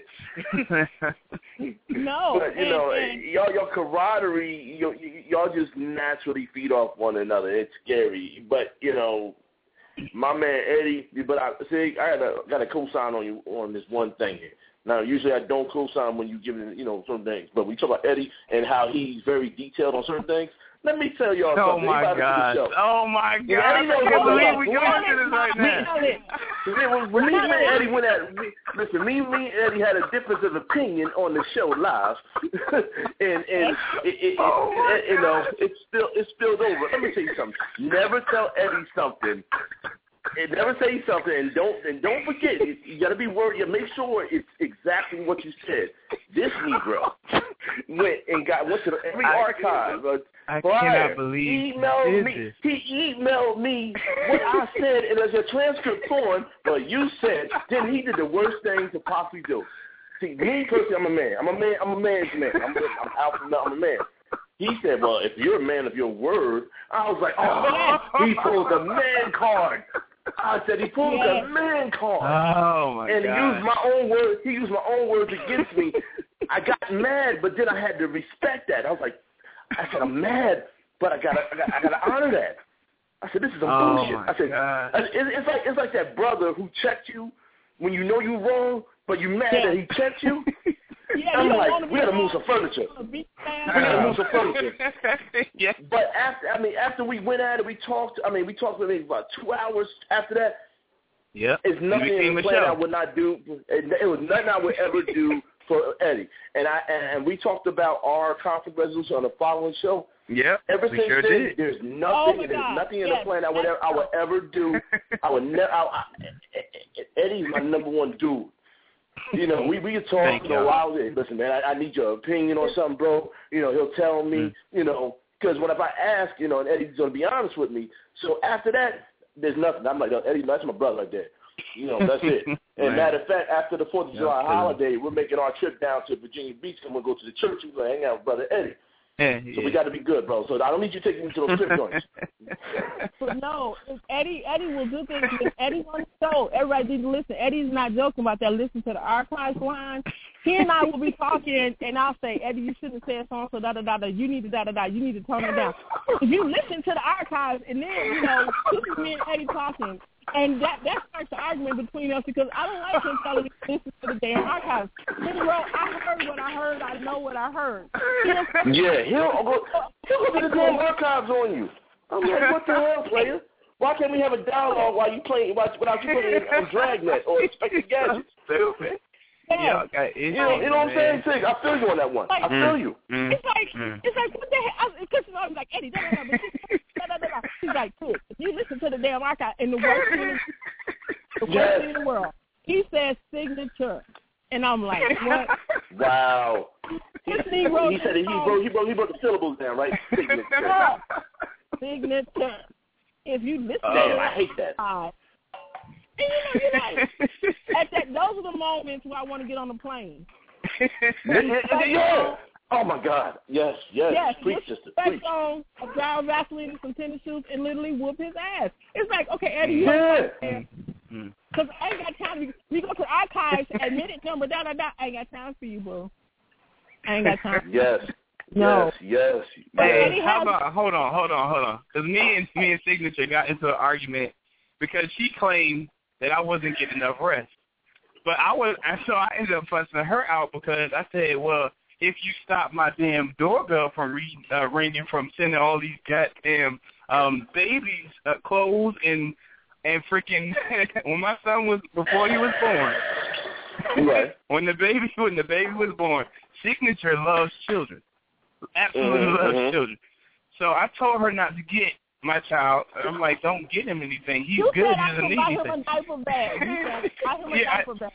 No, but, y'all camaraderie, y'all just naturally feed off one another. It's scary, but my man Eddie. But I got to co-sign on you on this one thing here. Now, usually I don't co-sign when you give certain things, but we talk about Eddie and how he's very detailed on certain things. Let me tell y'all something. Oh, my God. Oh, my God. I can't believe we're going through this right now. When me and Eddie went at – listen, me and Eddie had a difference of opinion on the show live, and it spilled over. Let me tell you something. Never tell Eddie something. And never say something, and don't forget. You got to be worried. You make sure it's exactly what you said. This Negro went to every archive. I cannot believe he emailed me what I said in a transcript form, but you said. Then he did the worst thing to possibly do. See, me personally, I'm a man. I'm a man's man. I'm alpha. I'm a man. He said, well, if you're a man of your word, I was like, oh, he pulled the man card. I said he pulled the man card. Oh my God! And he used my own words against me. I got mad, but then I had to respect that. I was like, I said I'm mad, but I gotta honor that. I said, this is some bullshit. I said, it's like that brother who checked you when you know you're wrong, but you're mad that he checked you. I'm like, we got to move some furniture. We got to move some furniture. But after we went at it, we talked for maybe about 2 hours after that. Yeah. It's nothing in the plan I would not do. It was nothing I would ever do for Eddie. And we talked about our conflict resolution on the following show. Yeah. Ever since then, there's nothing in the plan I would ever do. I would never. Eddie's my number one dude. You know, we could talk. Listen, man, I need your opinion on something, bro. You know, he'll tell me. You know, because if I ask, you know, and Eddie's gonna be honest with me. So after that, there's nothing. I'm like, Eddie, that's my brother right there. You know, that's it. And matter of fact, after the 4th of July holiday, we're making our trip down to Virginia Beach. I'm gonna go to the church. We're gonna hang out with Brother Eddie. So we got to be good, bro. So I don't need you taking me to those trip joints. But no, Eddie will do things. If Eddie on the show, everybody needs to listen. Eddie's not joking about that. Listen to the archives line. He and I will be talking, and I'll say, Eddie, you shouldn't have said so-and-so, da-da-da-da. You need to da-da-da. You need to tone it down. If you listen to the archives, and then, you know, this is me and Eddie talking, and that starts the argument between us because I don't like him telling me to listen to the damn archives. He wrote, I heard what I heard. I know what I heard. He'll go to the damn archives on you. I'm like, what the hell, player? Why can't we have a dialogue while you playing without you putting it on Dragnet or Inspector Gadget? Stupid. Yeah, okay. You know what I'm saying? I feel you on that one. I feel you. It's like what the hell? Because I was like, Eddie, da-da-da. He's like, kid, if you listen to the damn archive in the worst thing in the world, he says signature. And I'm like, what? Wow. He said he wrote the syllables down, right? Signature. Signature. If you listen to I hate that. And you're like, those are the moments where I want to get on the plane. Yeah. Oh my God. Yes. Preach, sister. Preach. On a dry Vaseline and some tennis shoes and literally whoop his ass. It's like, okay, Eddie, you understand? Because I ain't got time. You go to the archives, admitted number, da-da-da. I ain't got time for you, boo. I ain't got time. Yes. No. Yes. Hey, how about, hold on. Because me and Signature got into an argument because she claimed that I wasn't getting enough rest. But so I ended up fussing her out because I said, well, if you stop my damn doorbell from ringing from sending all these goddamn babies clothes and freaking when my son was before he was born. Right. When the baby was born, Signature loves children. Absolutely loves children. So I told her not to get my child. I'm like, don't get him anything. He's good. He doesn't need anything. Buy him a diaper bag. Buy him a diaper bag.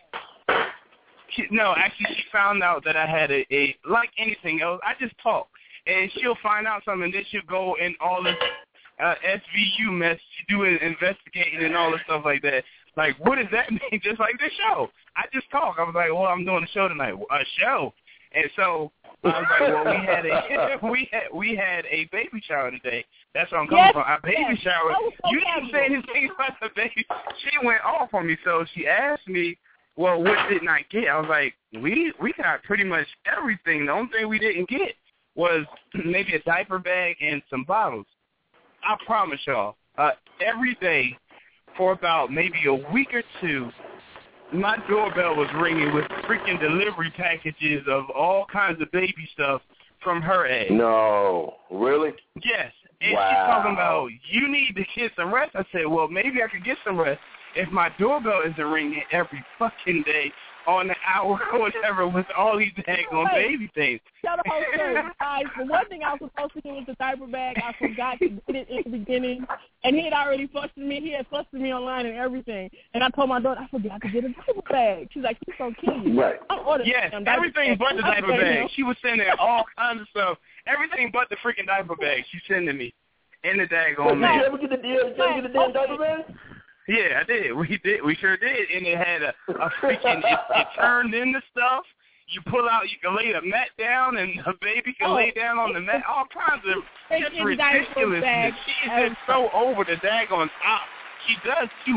No, actually, she found out that I had a like anything else. I just talk, and she'll find out something, and then she'll go in all this SVU mess, doing investigating and all this stuff like that. Like, what does that mean? Just like this show. I just talk. I was like, well, I'm doing a show tonight. A show. And so I was like, well, we had a baby shower today. That's where I'm coming from. Our baby shower. You didn't say anything about the baby. She went off on me. So she asked me, well, what didn't I get? I was like, we got pretty much everything. The only thing we didn't get was maybe a diaper bag and some bottles. I promise y'all, every day for about maybe a week or two, my doorbell was ringing with freaking delivery packages of all kinds of baby stuff from her ass. No, really? Yes. And she's talking about, you need to get some rest. I said, well, maybe I could get some rest if my doorbell isn't ringing every fucking day on the hour or whatever with all these daggone baby things. Tell the whole story, guys. The one thing I was supposed to do was the diaper bag. I forgot to get it in the beginning, and he had already fussed at me. He had fussed at me online and everything. And I told my daughter, I forgot to get a diaper bag. She's like, he's so cute. Right. Yes, everything but the diaper bag. She was sending all kinds of stuff. Everything but the freaking diaper bag she's sending me in the daggone mail. Did you ever get the damn diaper bag? Yeah, I did. We sure did. And it had a freaking, it turned into stuff. You pull out, you can lay the mat down, and the baby can lay down on the mat. All kinds of just ridiculousness. She is just so over the daggone top. She does too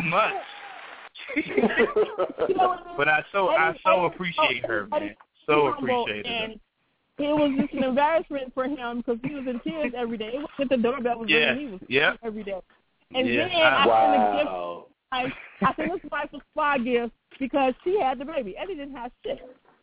much. But I so appreciate her, man. So appreciate her. It was just an embarrassment for him because he was in tears every day. It wasn't the doorbell was ringing. He was every day. And then I sent his wife a spa gift because she had the baby. Eddie didn't have shit.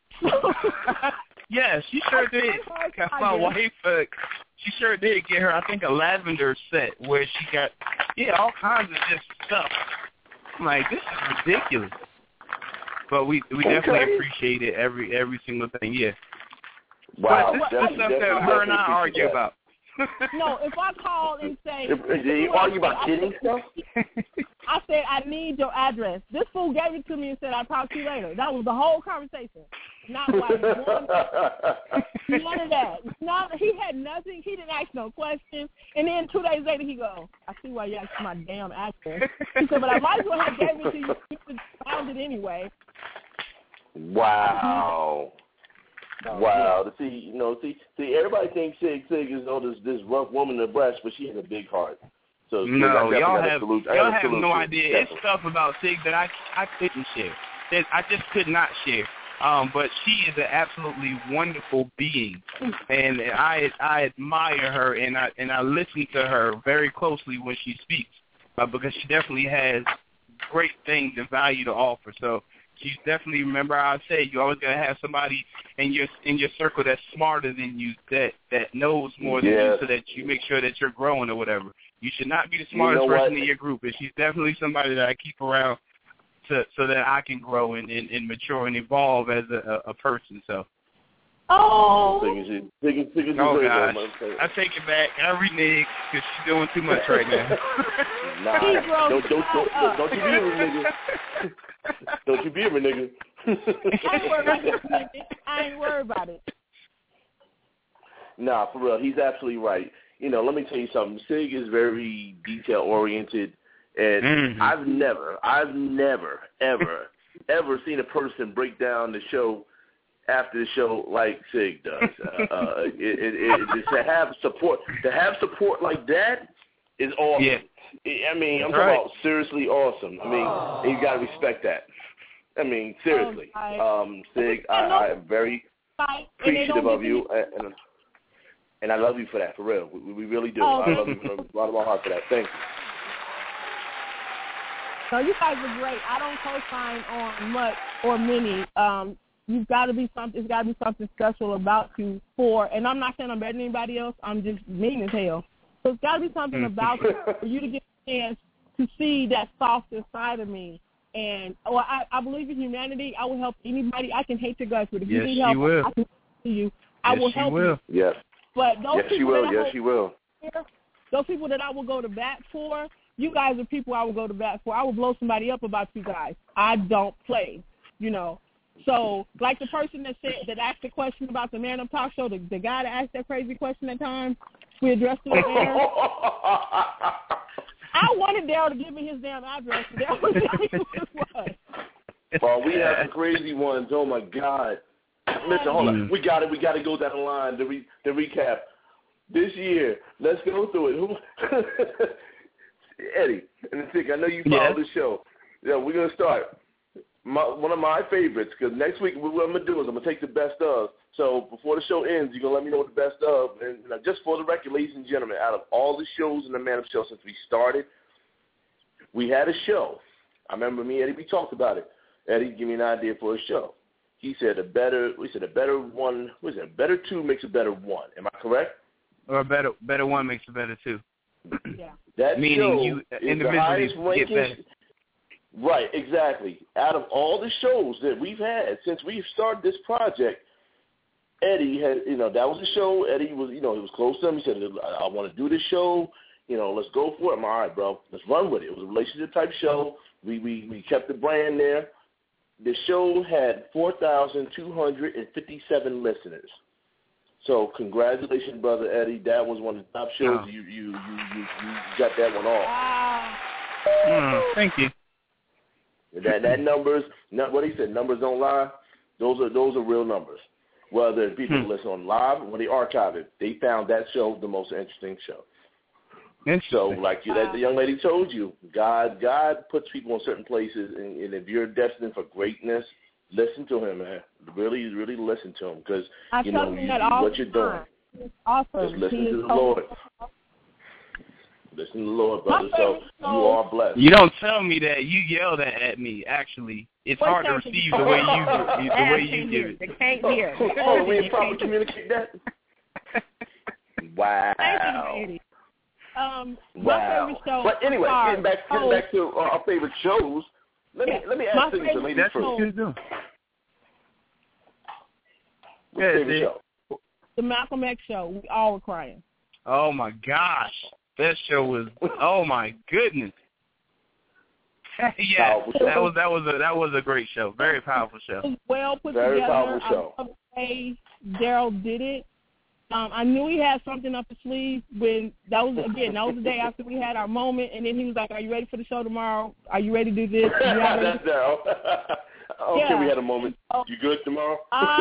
Yeah, she sure did. My wife, she sure did get her, I think, a lavender set where she got, all kinds of just stuff. I'm like, this is ridiculous. But we definitely appreciate it, every single thing, yeah. Wow. But this is stuff that her and I argue about. No, if I call and say... You argue about kidding stuff? I said, I need your address. This fool gave it to me and said, I'll talk to you later. That was the whole conversation. Not like none of that. He had nothing. He didn't ask no questions. And then 2 days later, he go, I see why you asked my damn address. He said, but I might as well have gave it to you. You found it anyway. Wow. Wow. See, everybody thinks Sig is this rough woman in the breast, but she has a big heart. So no, y'all have no idea. It's stuff about Sig that I couldn't share. That I just could not share. But she is an absolutely wonderful being, and I admire her, and I listen to her very closely when she speaks, because she definitely has great things and value to offer. So she's definitely, remember I said, you always gotta have somebody in your circle that's smarter than you, that knows more than you, so that you make sure that you're growing or whatever. You should not be the smartest person in your group, and she's definitely somebody that I keep around so that I can grow and mature and evolve as a person. So. Oh. Gosh. I take it back. I renege because she's doing too much right now. Nah, don't you be a renege. Don't you be a renege. I ain't worried about it. Nah, for real, he's absolutely right. Let me tell you something. Sig is very detail oriented, and I've never, ever seen a person break down the show after the show like Sig does. To have support like that is awesome. Yeah. I mean, I'm talking about seriously awesome. I mean, you got to respect that. I mean, seriously. Sig, I am very appreciative of you, and I love you for that, for real. We really do. I love you from the bottom of my heart for that. Thank you. So you guys are great. I don't co-sign on much or many. You've got to be something. It's got to be something special about you and I'm not saying I'm better than anybody else. I'm just mean as hell. So it's got to be something about you for you to get a chance to see that softer side of me. And I believe in humanity. I will help anybody. I can hate your guts, but if you need help, I can see you. I will help you. Yes. But those people she will. Those people that I will go to bat for, you guys are people I will go to bat for. I will blow somebody up about you guys. I don't play, So, like the person that asked the question about the Man Up Talk Show, the guy that asked that crazy question at times, we addressed it on air. I wanted Daryl to give me his damn address. Daryl was telling me what it was. Well, we have some crazy ones. Oh, my God. Listen, hold on. We got to go down the line to recap. This year, let's go through it. Eddie, and I know you follow the show. Yeah, we're going to start. One of my favorites, because next week what I'm going to do is I'm going to take the best of. So before the show ends, you're going to let me know what the best of. And just for the record, ladies and gentlemen, out of all the shows in the Man Up Show since we started, we had a show. I remember me and Eddie, we talked about it. Eddie, give me an idea for a show. He said a better two makes a better one. Am I correct? Or a better one makes a better two. Yeah. That meaning show you is individually the highest get better. Right, exactly. Out of all the shows that we've had since we've started this project, Eddie had, that was a show. Eddie was, he was close to him. He said, I want to do this show. Let's go for it. I'm all right, bro. Let's run with it. It was a relationship type show. We kept the brand there. The show had 4,257 listeners. So congratulations, brother Eddie. That was one of the top shows. You got that one off. Thank you. That numbers, what he said, numbers don't lie. Those are real numbers. Whether people listen on live or when they archive it, they found that show the most interesting show. So, like the young lady told you, God puts people in certain places, and if you're destined for greatness, listen to him, man. Really, really listen to him, because you know what you're doing. It's awesome. Just listen to the Lord. Listen to the Lord, brother. So you are blessed. You don't tell me that. You yelled at me. Actually, it's hard to receive the way you give it. They can't hear. Oh, we didn't probably communicate that. Wow. My favorite show. But anyway, getting back to our favorite shows. Let me ask you something. Ladies first. What's your favorite show? The Malcolm X show. We all were crying. Oh my gosh, that show was. Oh my goodness. Yeah, that was a great show. Very powerful show. It was well put Very together. powerful show. I love the way Daryl did it. I knew he had something up his sleeve when that was the day after we had our moment, and then he was like, "Are you ready for the show tomorrow? Are you ready to do this?" That's Daryl. Okay, we had a moment. You good tomorrow?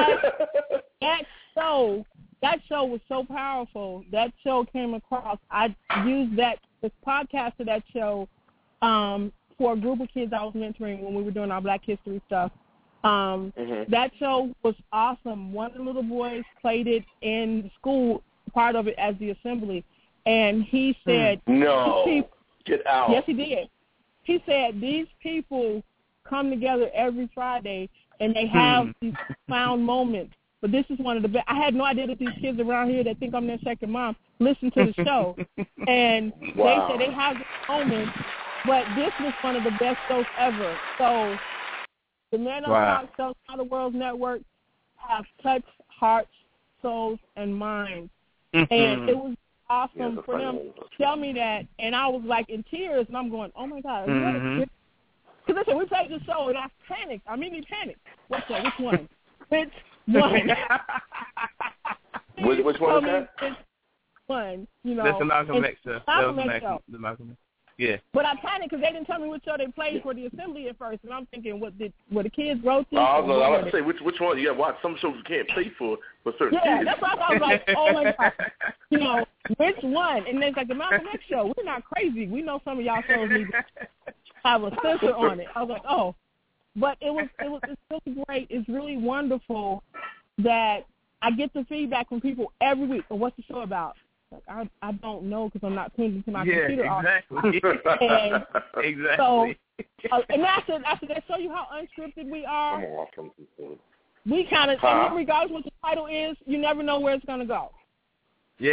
That show was so powerful. That show came across. I used this podcast of that show for a group of kids I was mentoring when we were doing our Black History stuff. That show was awesome. One of the little boys played it in school, part of it as the assembly, and he said, "No, get out." Yes, he did. He said these people come together every Friday and they have these profound moments. But this is one of the best. I had no idea that these kids around here that think I'm their second mom listen to the show. And they said they have this moment, but this was one of the best shows ever. So the Man on Top shows on the World's Network have touched hearts, souls, and minds. And it was awesome for them to tell me that. And I was like in tears, and I'm going, oh, my God. Because listen, we played the show, and I panicked. I mean, he panicked. Which one? Which one? Which one is that? One, That's the Malcolm X show. The Malcolm X. Yeah. But I panicked because they didn't tell me which show they played for the assembly at first, and I'm thinking, what the kids wrote this? I was about to say, which one? You got to watch. Some shows you can't play for certain kids. Yeah, that's why I was like, oh, my God. Which one? And it's like the Malcolm X show. We're not crazy. We know some of y'all shows need to have a censor on it. I was like, oh. But it's really great. It's really wonderful that I get the feedback from people every week. So what's the show about? Like, I don't know because I'm not tuned into my computer. Exactly. Exactly. So, and I said, that show you how unscripted we are. We kind of, regardless what the title is, you never know where it's going to go. Yeah.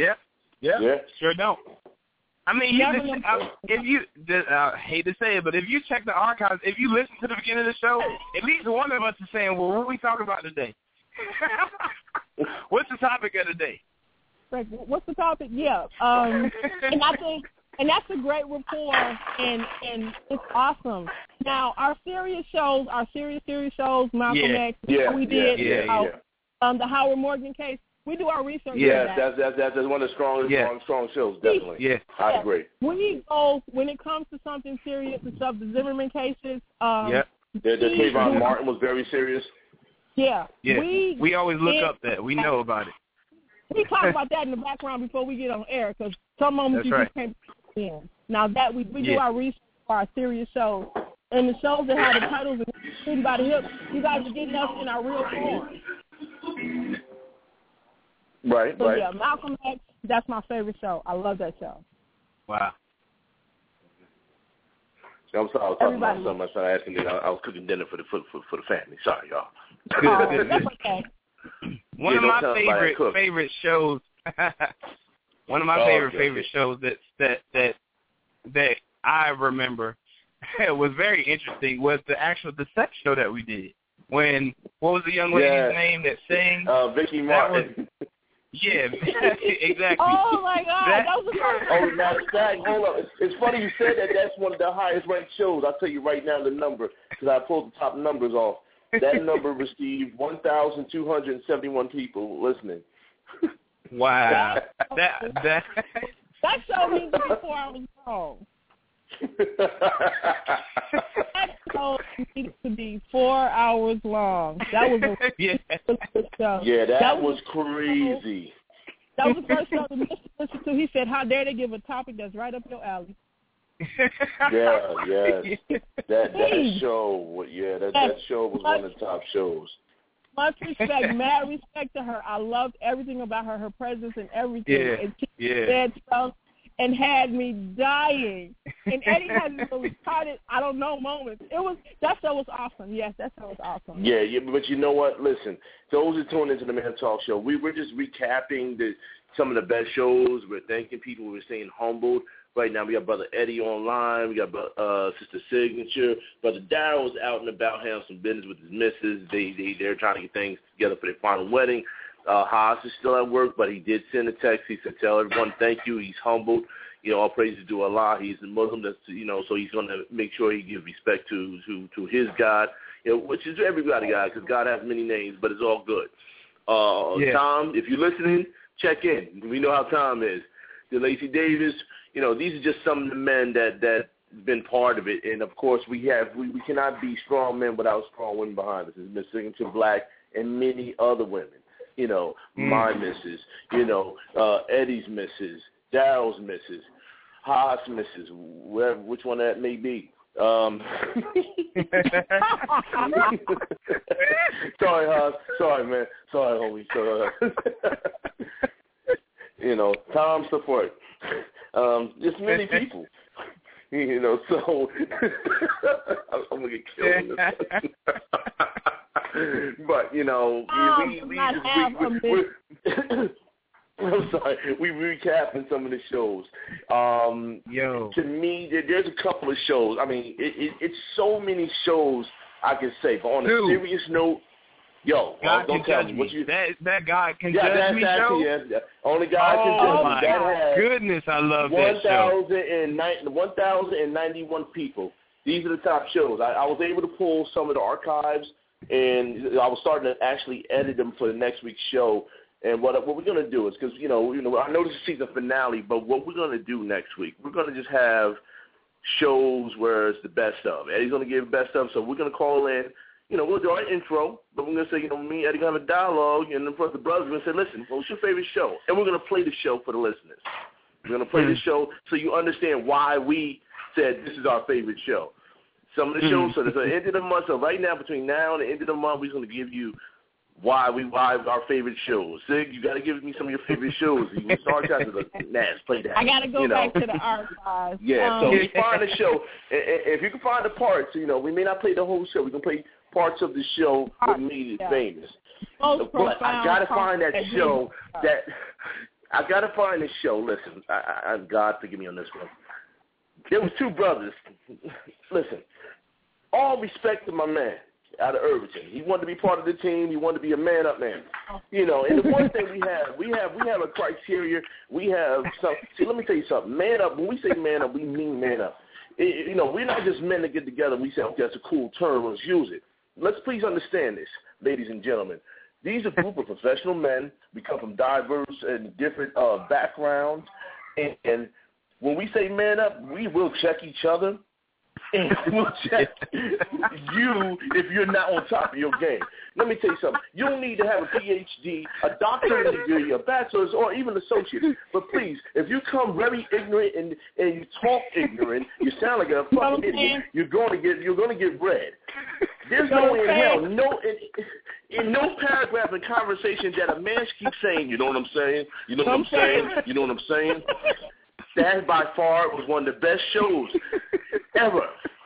Sure don't. I mean, if you I hate to say it, but if you check the archives, if you listen to the beginning of the show, at least one of us is saying, well, what are we talking about today? What's the topic of the day? Like, what's the topic? Yeah. And I think, and that's a great rapport, and it's awesome. Now, our serious shows, Malcolm X, we did, the Howard Morgan case, we do our research. Yes, that's one of the strong shows, definitely. Yeah, I agree. We go, when it comes to something serious and stuff, the Zimmerman cases. The Trayvon Martin was very serious. Yeah. We always look up that. We know about it. We talk about that in the background before we get on air because some moments you just can't put in. Now that we do our research for our serious shows, and the shows that have the titles and shooting by the hip, you guys are getting us in our real form. Right. Yeah, Malcolm X, that's my favorite show. I love that show. Wow. I'm sorry, I was talking about something. I was cooking dinner for the family. Sorry, y'all. That's okay. One of my favorite shows. One of my favorite shows that I remember was very interesting was the sex show that we did. What was the young lady's name that sang? Vicky Martin. Yeah, exactly. Oh my God, that was the first. Oh, matter of fact, hold up. It's funny you said that. That's one of the highest ranked shows. I'll tell you right now the number because I pulled the top numbers off. That number received 1,271 people listening. Wow. That show needs to be 4 hours long. That show needs to be 4 hours long. That was a good show. Yeah, that was crazy. That was the first show to listen to. He said, how dare they give a topic that's right up your alley. That show, that show was one of the top shows. Much respect, mad respect to her. I loved everything about her presence and everything. And she said stuff, and had me dying. And Eddie had these retarded, I don't know, moments. That show was awesome. Yes, that show was awesome. Yeah, but you know what? Listen, those who tune into the Man Talk Show, we're just recapping some of the best shows. We're thanking people. We're staying humbled. Right now we got Brother Eddie online. We got Sister Signature. Brother Daryl's out and about handling some business with his missus. They're trying to get things together for their final wedding. Haas is still at work, but he did send a text. He said, tell everyone thank you. He's humbled. All praises to Allah. He's a Muslim, so he's going to make sure he gives respect to his God, which is everybody's God, because God has many names, but it's all good. Tom, if you're listening, check in. We know how Tom is. The Lacey Davis, these are just some of the men that been part of it. And, of course, we cannot be strong men without strong women behind us. It's Miss Signature Black and many other women. My missus, Eddie's missus, Daryl's missus, Haas missus, which one that may be. Sorry, Haas. Sorry, man. Sorry, homie. Tom support. Just many people. So I'm gonna get killed. But I'm sorry, we recapping some of the shows. To me, there's a couple of shows. I mean, it's so many shows I can say. But on a serious note, God don't tell me what you. That God can judge me, Joe. Yeah. Only God can judge me. Oh my goodness, I love that show. 1,091 people. These are the top shows. I was able to pull some of the archives, and I was starting to actually edit them for the next week's show. And what we're going to do is, because, I know this is season finale, but what we're going to do next week, we're going to just have shows where it's the best of. Eddie's going to give best of, so we're going to call in. We'll do our intro, but we're going to say, me and Eddie going to have a dialogue, and then the brothers are going to say, listen, what's your favorite show? And we're going to play the show for the listeners. We're going to play the show so you understand why we said this is our favorite show. Some of the shows, so at the end of the month, so right now, between now and the end of the month, we're going to give you why our favorite shows. Sig, you got to give me some of your favorite shows. You can start out to the play that. I got to go back to the archives. Yeah, so if you find the show, if you can find the parts, we may not play the whole show. We can play parts of the show what made it famous. But I got to find that show I got to find this show. Listen, God forgive me on this one. There was two brothers. Listen, all respect to my man out of Irvington. He wanted to be part of the team. He wanted to be a man-up man. And the one thing we have a criteria. We have some. See, let me tell you something. Man up. When we say man up, we mean man up. We're not just men that get together. We say, okay, that's a cool term. Let's use it. Let's please understand this, ladies and gentlemen. These are a group of professional men. We come from diverse and different backgrounds. And when we say man up, we will check each other. And we'll check you if you're not on top of your game. Let me tell you something. You don't need to have a PhD, a doctorate degree, a bachelor's, or even associate. But please, if you come very ignorant and you talk ignorant, you sound like a fucking idiot. You're going to get read. There's no way in hell, in no paragraph in conversation that a man keeps saying, you know what I'm saying? You know what I'm saying? You know what I'm saying? That by far was one of the best shows ever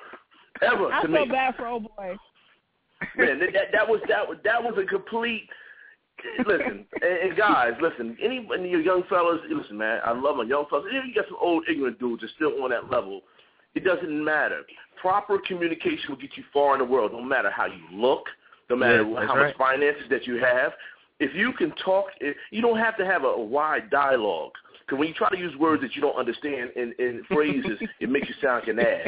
to me. I feel bad for old boy. Man, that was a complete. Listen, and guys, listen. Any of you young fellas, listen, man. I love my young fellas. Even you got some old ignorant dudes that's still on that level. It doesn't matter. Proper communication will get you far in the world. No matter how you look, no matter how much finances that you have. If you can talk, you don't have to have a wide dialogue. Because when you try to use words that you don't understand in phrases, it makes you sound like an ass.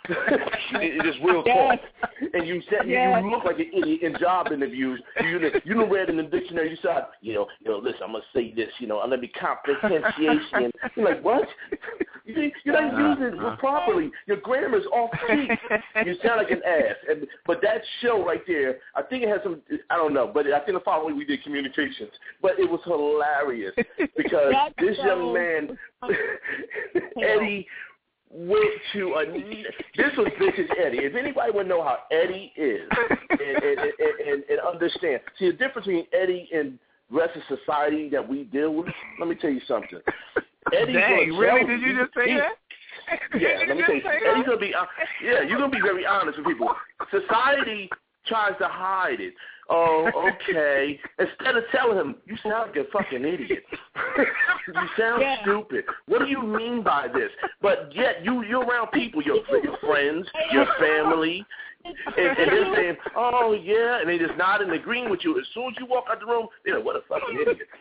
It is real talk. And you look like an idiot in job interviews. You don't read in the dictionary. You said, listen, I'm going to say this, I'm going to be comprehensiation. You're like, what? You're not using it properly. Your grammar is off peak. You sound like an ass. But that show right there, I think it had some, I don't know, but I think the following week we did communications. But it was hilarious because this young man, Eddie, went to this was vintage Eddie. If anybody would know how Eddie is and understand, see the difference between Eddie and the rest of society that we deal with. Let me tell you something. Eddie's Dang, really? Did you just say that? Yeah, let me tell you. Eddie's gonna be. You're gonna be very honest with people. Society tries to hide it. Oh, okay. Instead of telling him, you sound like a fucking idiot. You sound stupid. What do you mean by this? But yet you're around people, your friends, your family, and they're saying, oh, yeah, and they just nod and agreeing with you. As soon as you walk out the room, they're like, what a fucking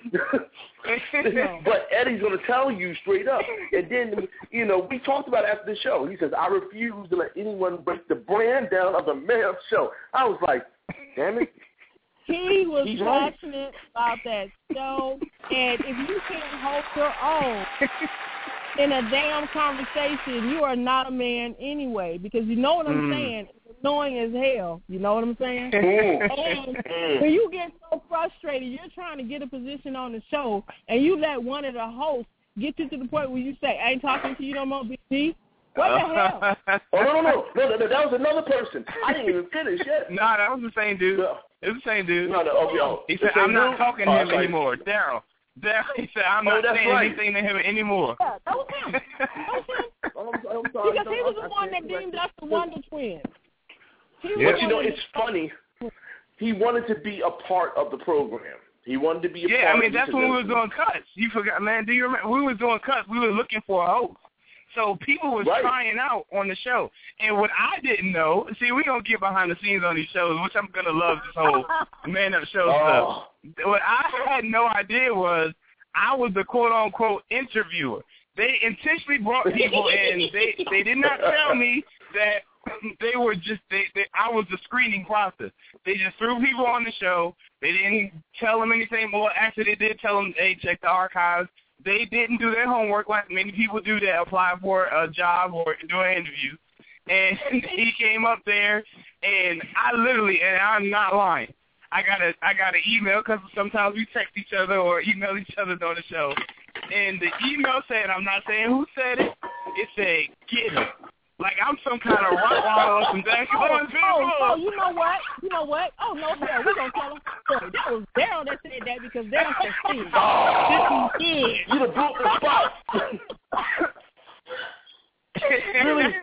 idiot. But Eddie's going to tell you straight up. And then, we talked about it after the show. He says, I refuse to let anyone break the brand down of the Mayhem Show. I was like, damn it. He was passionate about that show, and if you can't hold your own in a damn conversation, you are not a man anyway, because you know what I'm saying? It's annoying as hell. You know what I'm saying? And when you get so frustrated, you're trying to get a position on the show, and you let one of the hosts get you to the point where you say, I ain't talking to you no more, BG. What the hell? No, that was another person. I didn't even finish yet. No, that was the same dude. It was the same dude. He said, I'm not talking to him anymore. Daryl, he said, I'm not saying anything to him anymore. Yeah, that was him. I'm sorry. Because he was the one that deemed us the Wonder Twins. But it's funny. He wanted to be a part of the program. He wanted to be a part of the program. Yeah, I mean, that's when we were doing cuts. You forgot, man. Do you remember? We were doing cuts. We were looking for a host. So people was trying out on the show. And what I didn't know, see, we're going to get behind the scenes on these shows, which I'm going to love this whole Man Up Show stuff. What I had no idea was I was the quote-unquote interviewer. They intentionally brought people in. They did not tell me that they were just, I was the screening process. They just threw people on the show. They didn't tell them anything more. Actually, they did tell them, hey, check the archives. They didn't do their homework like many people do that apply for a job or do an interview. And he came up there, and I literally, and I'm not lying, I got an email because sometimes we text each other or email each other on the show. And the email said, I'm not saying who said it, it said, get him. Like I'm some kind of Rottweiler or some dang. Oh, you know what? Oh, no, hell, we're going to tell him. That was Daryl that said that because Daryl said, Steve, this is it. You the broke the spot. Really?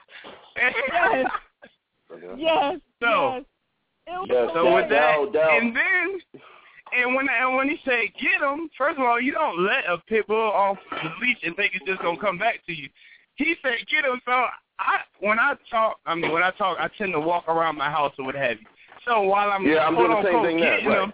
Yes. So with that, and when he said get him, first of all, you don't let a pit bull off the leash and think it's just going to come back to you. He said, get him. So when I talk, I tend to walk around my house or what have you. So while I'm doing the same thing getting him,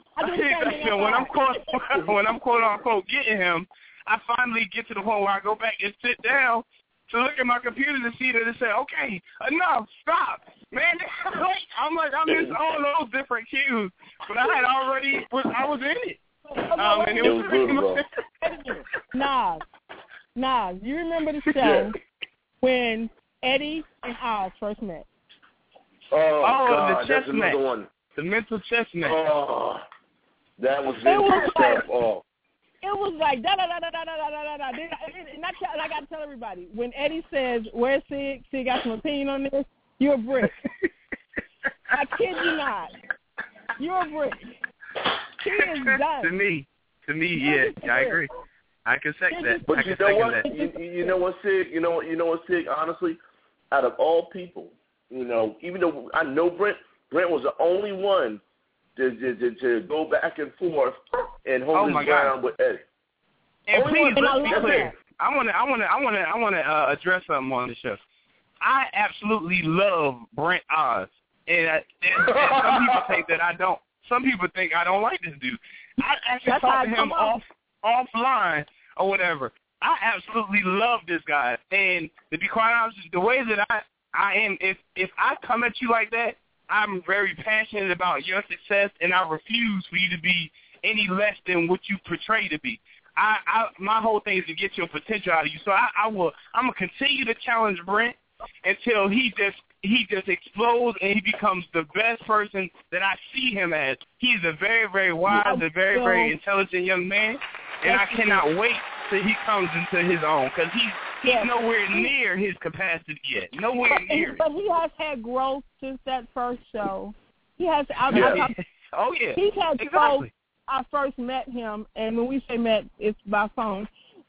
when I'm quote unquote getting him, I finally get to the point where I go back and sit down to look at my computer to see that it said, okay, enough, stop. Man, I'm in all those different cues, but I was in it. And it was good, Nas, you remember the show when Eddie and Oz first met? God, the chess that's another one. The mental chess match. Oh, that was vintage stuff. Oh. It was like da-da-da-da-da-da-da-da-da. And I got to tell everybody, when Eddie says, where's Sig? Sig got some opinion on this? You're a brick. I kid you not. You're a brick. He is done. To me, yeah, I agree. I can second that. But you know what? You know what, Sig? You know what, Sig? Honestly, out of all people, even though I know Brent was the only one to go back and forth and hold his ground with Eddie. And please, let's be clear. I want to address something on the show. I absolutely love Brent Oz, and some people think that I don't. Some people think I don't like this dude. I actually talked to him offline or whatever. I absolutely love this guy, and to be quite honest, the way that I am, if I come at you like that, I'm very passionate about your success, and I refuse for you to be any less than what you portray to be. My whole thing is to get your potential out of you. So I'm gonna continue to challenge Brent until he just explodes and he becomes the best person that I see him as. He's a very, very wise and very, very intelligent young man, and I cannot wait till he comes into his own because he's nowhere near his capacity yet. Nowhere near. But he has had growth since that first show. He has. Oh yeah. He's had growth. I first met him, and when we say met, it's by phone.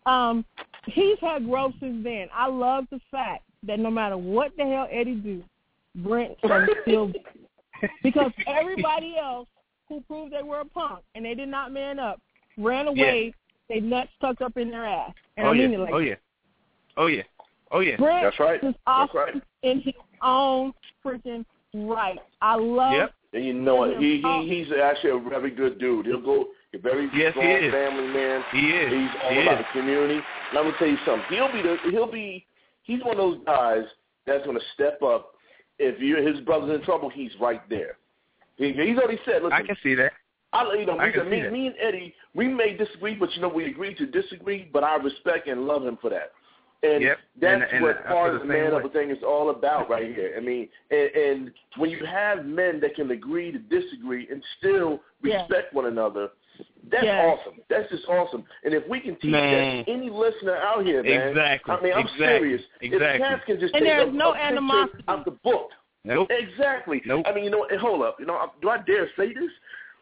He's had growth since then. I love the fact that no matter what the hell Eddie do, Brent can still because everybody else who proved they were a punk and they did not man up ran away, they nuts tucked up in their ass. And I mean it like Oh yeah. Brent That's right. is awesome in his own freaking right. I love And you know what? He's actually a very good dude. He'll go a very strong family man. He is. He's all about the community. And I'm gonna tell you something. He's one of those guys that's gonna step up. If his brother's in trouble, he's right there. He's already said, listen. I can see that. Me and Eddie, we may disagree, but we agreed to disagree. But I respect and love him for that. And that's what part of the man of the thing is all about right here. I mean, and when you have men that can agree to disagree and still respect one another, that's awesome. That's just awesome. And if we can teach that any listener out here, man, exactly. I mean, I'm serious. If cats can just take there's no animosity out the book. Nope. Exactly. Nope. I mean, hold up. Do I dare say this?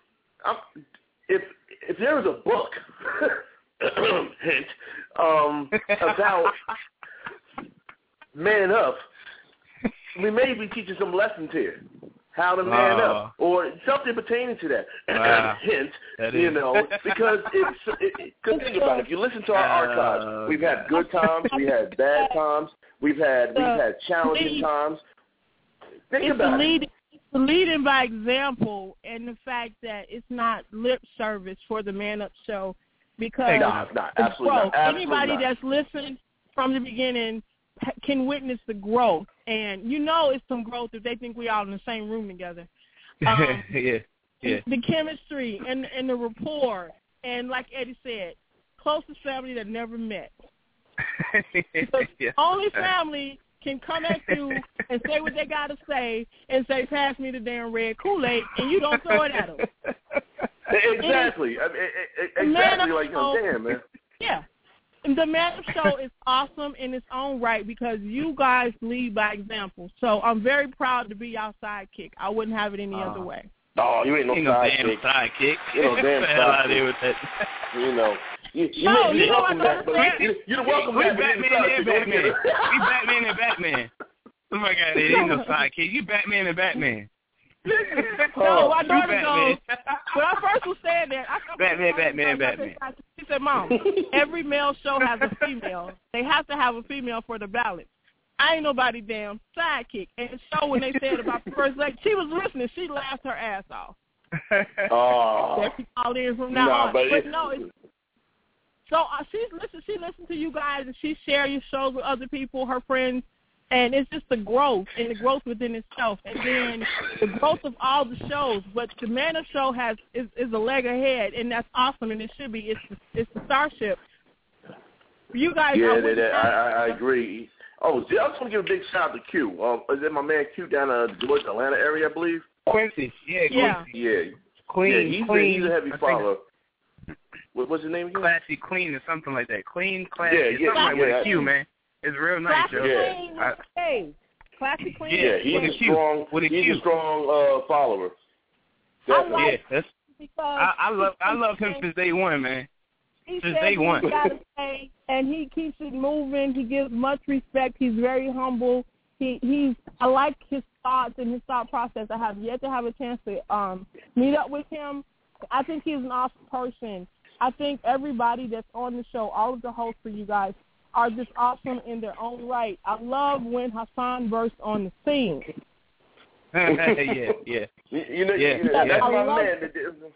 If there was a book, hint, about man up, we may be teaching some lessons here. How to man up, or something pertaining to that. Hint, because because think about it. If you listen to our archives, we've had good times, we had bad times, we've had challenging times. Think about it. It's leading by example, and the fact that it's not lip service for the Man Up Show, because anybody that's listened from the beginning can witness the growth, and it's some growth if they think we all in the same room together. The chemistry and the rapport, and like Eddie said, closest family that never met. Only family can come at you and say what they got to say and say, pass me the damn red Kool-Aid, and you don't throw it at them. Exactly. Exactly like, damn, man. Yeah. The Man Up Show is awesome in its own right because you guys lead by example. So I'm very proud to be your sidekick. I wouldn't have it any other way. Oh, you ain't no sidekick. You know, damn sidekick. With that. You're welcome back. Batman and Batman. You Batman and Batman. Somebody got it. Ain't no sidekick. You Batman and Batman. No, my daughter goes, when I first was saying that, Batman. She said, Mom, every male show has a female. They have to have a female for the balance. I ain't nobody damn sidekick. And the show, when they said about the first leg, she was listening. She laughed her ass off. She called in from now on. But no, so she listened to you guys, and she shared your shows with other people, her friends, and it's just the growth and the growth within itself, and then the growth of all the shows. But the Man Up Show is a leg ahead, and that's awesome, and it should be. It's the starship. You guys, I agree. Oh, I just want to give a big shout out to Q. Is it my man Q down in the Georgia, Atlanta area, I believe? Quincy, yeah. Queen, he's a heavy follower. What's his name again? Classy Queen or something like that. Queen, Classy, something like that. Q, man. It's real nice, yo. Classy Queen. Yeah, he's a strong follower. Definitely. I love him since day one, man. Since day one. He gotta say, and he keeps it moving. He gives much respect. He's very humble. I like his thoughts and his thought process. I have yet to have a chance to meet up with him. I think he's an awesome person. I think everybody that's on the show, all of the hosts for you guys, are just awesome in their own right. I love when Hassan bursts on the scene. Yeah. That's my man.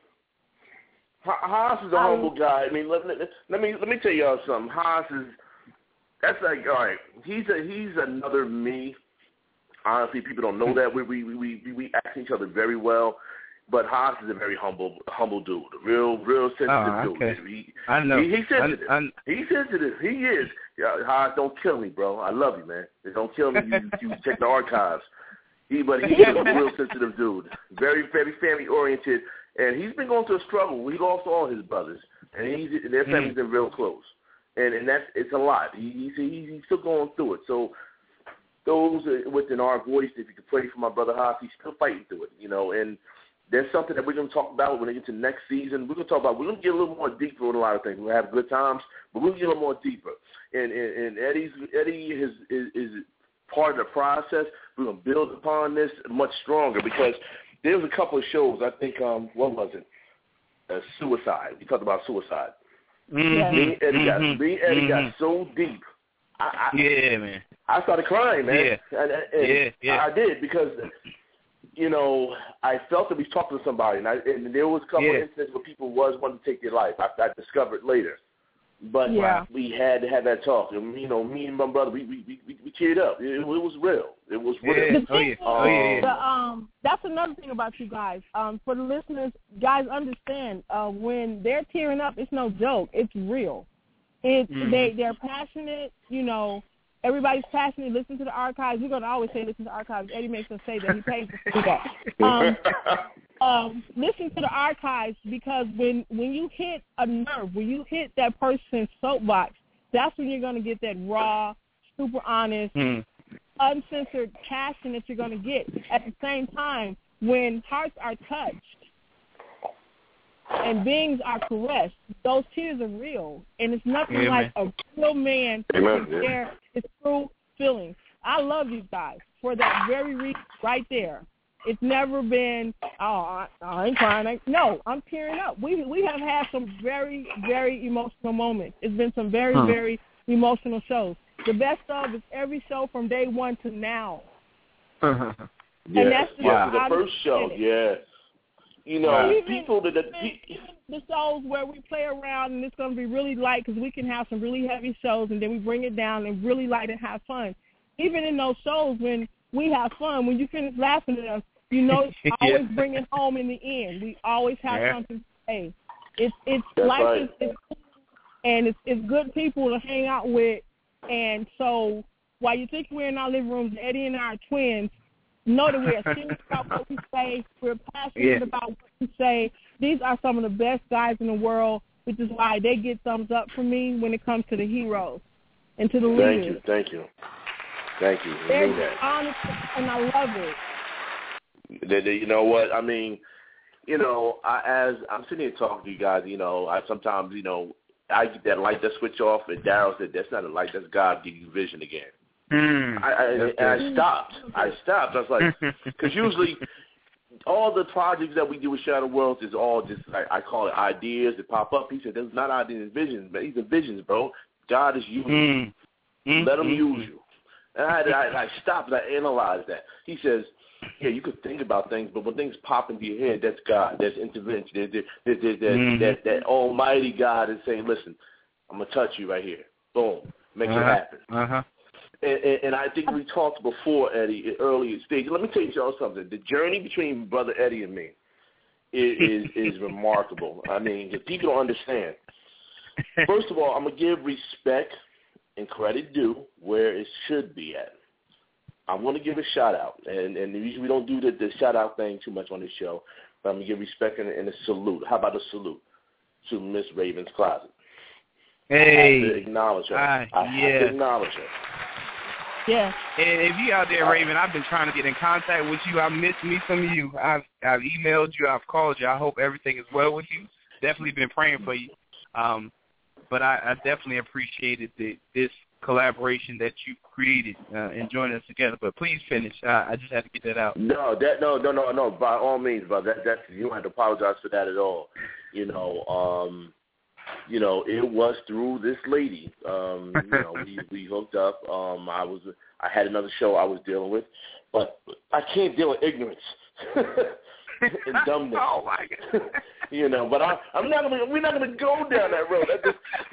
Haas is a humble guy. I mean, let me tell y'all something. Haas is all right. He's another me. Honestly, people don't know that. We act each other very well. But Haas is a very humble dude, a real sensitive dude. I know. He's sensitive. He's sensitive. He is. Haas, don't kill me, bro. I love you, man. Don't kill me. You check the archives. But he's a real sensitive dude. Very, very family oriented, and he's been going through a struggle. He lost all his brothers, and their family's been real close, and it's a lot. He's still going through it. So those within our voice, if you could pray for my brother Haas, he's still fighting through it, and there's something that we're going to talk about when we get to next season. We're going to get a little more deeper on a lot of things. We're going to have good times, but we're going to get a little more deeper. And Eddie is part of the process. We're going to build upon this much stronger because there was a couple of shows, I think, what was it? Suicide. We talked about suicide. Mm-hmm. Me and Eddie got so deep. Man. I started crying, man. Yeah. I did because, I felt that we talked to somebody, and there was a couple of instances where people wanting to take their life. I discovered later. But we had to have that talk. And, me and my brother, we teared up. It was real. It was real. That's another thing about you guys. For the listeners, guys understand when they're tearing up, it's no joke. It's real. They're passionate. Everybody's passionate. Listen to the archives. We're going to always say listen to the archives. Eddie makes us say that. He pays us to do that. Listen to the archives because when you hit a nerve, when you hit that person's soapbox, that's when you're going to get that raw, super honest, uncensored passion that you're going to get. At the same time, when hearts are touched and beings are caressed, those tears are real. And it's nothing like a real man who can share his true feelings. I love you guys for that very reason right there. It's never been, I ain't crying. No, I'm tearing up. We have had some very, very emotional moments. It's been some very, very emotional shows. The best of is every show from day one to now. And that's just the first show, people that the shows where we play around and it's going to be really light because we can have some really heavy shows and then we bring it down and really light and have fun. Even in those shows when we have fun, when you finish laughing at us, always bring it home in the end. We always have something to say. It's life is and it's good people to hang out with. And so while you think we're in our living rooms, Eddie and I are twins, know that we are serious about what we say. We're passionate about what we say. These are some of the best guys in the world, which is why they get thumbs up from me when it comes to the heroes and to the leaders. Thank you. They're honest, and I love it. You know what? I mean, as I'm sitting here talking to you guys, I sometimes, I get that light that switch off, and Daryl said, that's not a light, that's God giving you vision again. I stopped. I was like, because usually all the projects that we do with Shadow Worlds is all just, I call it ideas that pop up. He said, there's not ideas, visions, but these are visions, bro. God is using you. Let him use you. And I stopped and I analyzed that. He says, you could think about things, but when things pop into your head, that's God. That's intervention. That almighty God is saying, listen, I'm going to touch you right here. Boom. Make it happen. And I think we talked before, Eddie, at earlier stage. Let me tell you something. The journey between Brother Eddie and me is remarkable. I mean, if people don't understand. First of all, I'm going to give respect and credit due where it should be at. I want to give a shout-out, and usually we don't do the shout-out thing too much on this show, but I'm going to give respect and a salute. How about a salute to Miss Raven's Closet? Hey. I have to acknowledge her. I have to acknowledge her. Yeah. And if you out there, Raven, I've been trying to get in contact with you. I miss me some of you. I've emailed you. I've called you. I hope everything is well with you. Definitely been praying for you. But I definitely appreciated this collaboration that you created and joining us together. But please finish. I just had to get that out. No. By all means, brother. That you don't have to apologize for that at all. It was through this lady. We hooked up. I had another show I was dealing with, but I can't deal with ignorance and dumbness. Oh my God. But I'm not gonna. We're not gonna go down that road. I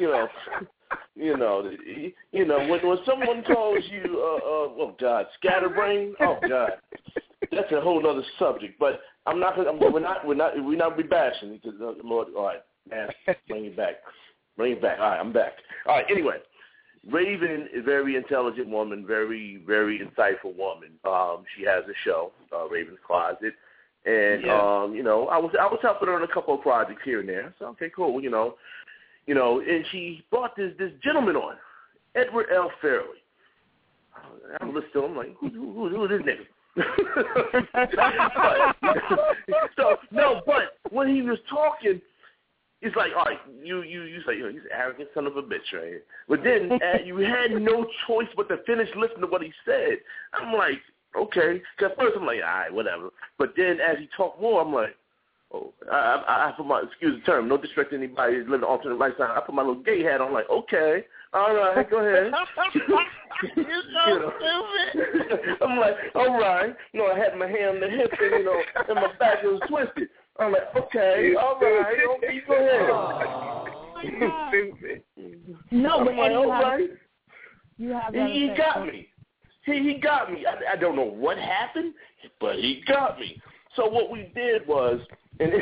just, when someone calls you, oh God, scatterbrain. Oh God, that's a whole other subject. But I'm not gonna. We're not be bashing because Lord. All right. Man, bring it back. All right, I'm back. All right, anyway, Raven is a very intelligent woman, very, very insightful woman. She has a show, Raven's Closet, and I was helping her on a couple of projects here and there. So okay, cool, and she brought this gentleman on, Edward L. Fairley. I'm listening to him like, who is this nigga? But when he was talking, it's like, all right, you say, he's an arrogant son of a bitch, right? But then you had no choice but to finish listening to what he said. I'm like, okay. Because at first I'm like, all right, whatever. But then as he talked more, I'm like, oh, I put my, excuse the term, no disrespect to anybody who's living an alternate lifestyle. I put my little gay hat on, like, okay, all right, go ahead. You're so stupid. I'm like, all right. I had my hand on the hip and, and my back was twisted. I'm like, okay, all right, okay, go ahead. Oh, stupid. No, but like, all right. You have he got me. He got me. I don't know what happened, but he got me. So what we did was, and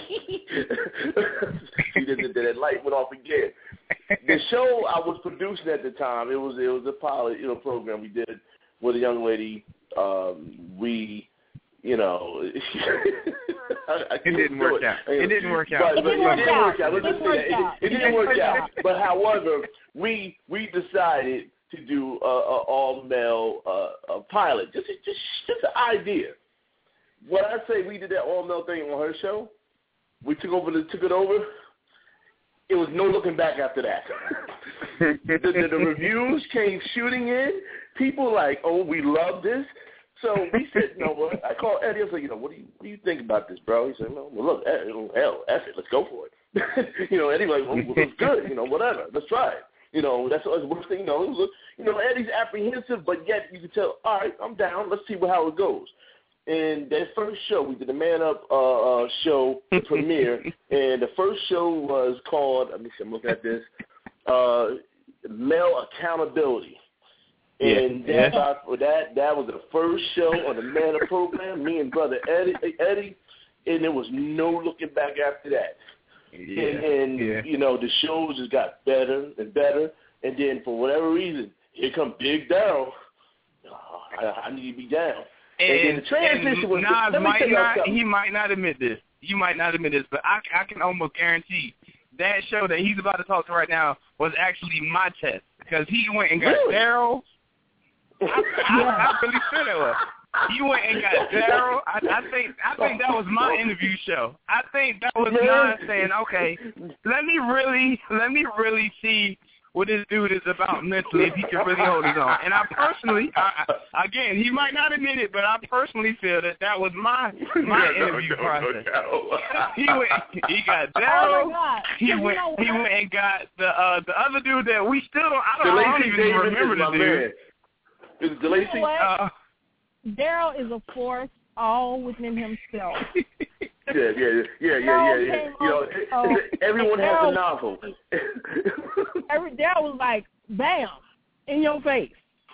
that light went off again. The show I was producing at the time, it was a pilot, program we did with a young lady. It didn't work out. It didn't work out. It didn't work out. But however, we decided to do a all male pilot. Just an idea. When I say we did that all male thing on her show, we took it over. It was no looking back after that. the reviews came shooting in. People like, oh, we love this. So we said, I called Eddie. I was like, what do you think about this, bro? He said, well, look, hell, F it, let's go for it. Eddie like, well, it's good, whatever, let's try it. That's the worst thing. Eddie's apprehensive, but yet you can tell, all right, I'm down. Let's see how it goes. And that first show, we did the Man Up show premiere, and the first show was called, let me see, I'm looking at this, Male Accountability. And that was the first show on the Man Up program, me and brother Eddie, and there was no looking back after that. The shows just got better and better, and then for whatever reason, here come Big Daryl. I need to be down. And the transition was. He might not admit this. You might not admit this, but I can almost guarantee that show that he's about to talk to right now was actually my test because he went and got Daryl. I really feel that way. He went and got Daryl. I think that was my interview show. I think that was John saying, okay, let me really see what this dude is about mentally if he can really hold his own. And I personally, again, he might not admit it, but I personally feel that was my interview process. He got Daryl. Oh he went and got the other dude that we still don't. I don't even remember the dude. Is it DeLacy? Daryl is a force all within himself. Yeah. Everyone has a novel. Daryl was like, bam, in your face.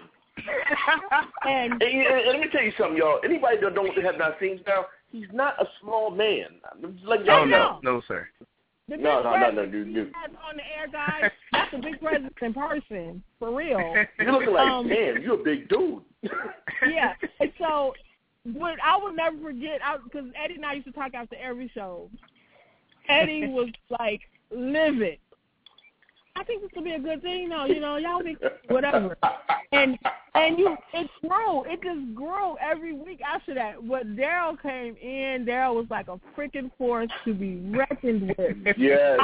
and let me tell you something, y'all. Anybody that have not seen Daryl, he's not a small man. No, sir. No, dude. On the air, guys, that's a big presence in person, for real. You're looking like, damn, you're a big dude. Yeah, and so what I will never forget, because Eddie and I used to talk after every show. Eddie was like livid. I think this will be a good thing, y'all think whatever. And it just grew every week after that. But Daryl came in, Daryl was like a freaking force to be reckoned with. Yes.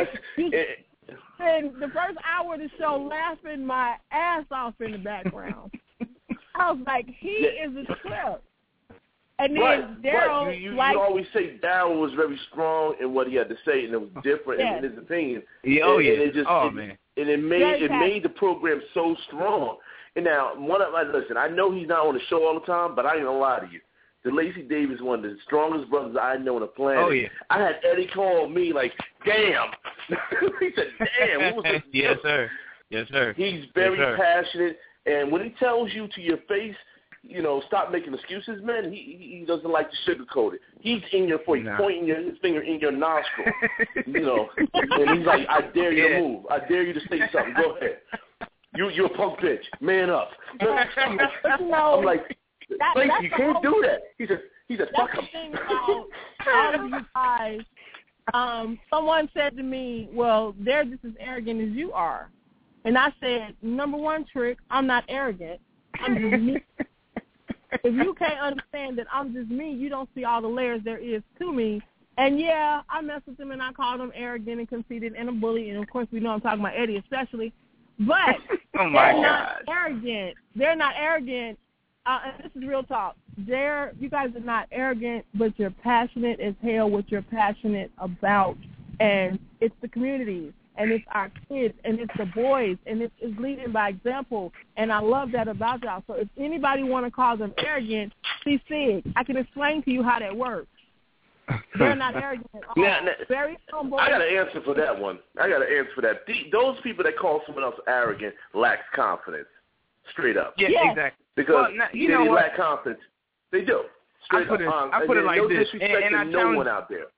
And the first hour of the show laughing my ass off in the background. I was like, he is a trip. And then Daryl, you always say Daryl was very strong in what he had to say, and it was different in his opinion. And it made the program so strong. And now, listen, I know he's not on the show all the time, but I ain't gonna lie to you. DeLacy Davis is one of the strongest brothers I know on the planet. Oh, yeah. I had Eddie call me like, damn. He said, damn. What was this? Yes, sir. Yes, sir. He's very passionate, and when he tells you to your face, stop making excuses, man. He doesn't like to sugarcoat it. He's in your face, pointing his finger in your nostril, and he's like, I dare you to move. I dare you to say something. Go ahead. You're a punk bitch. Man up. I'm like, you can't do that. He said, fuck him. All of you guys, someone said to me, well, they're just as arrogant as you are. And I said, number one trick, I'm not arrogant. I'm just me. If you can't understand that I'm just me, you don't see all the layers there is to me. And, yeah, I mess with them and I call them arrogant and conceited and a bully. And, of course, we know I'm talking about Eddie especially. But they're not arrogant. They're not arrogant. And this is real talk. You guys are not arrogant, but you're passionate as hell what you're passionate about. And it's the communities, and it's our kids, and it's the boys, and it's leading by example. And I love that about y'all. So if anybody want to call them arrogant, see Sig. I can explain to you how that works. They're not arrogant at all. Now, very humble. I got an answer for that one. Those people that call someone else arrogant lacks confidence. Straight up. Yeah, exactly. Because they lack confidence. They do. Straight up. I put it like this. And I no one out there.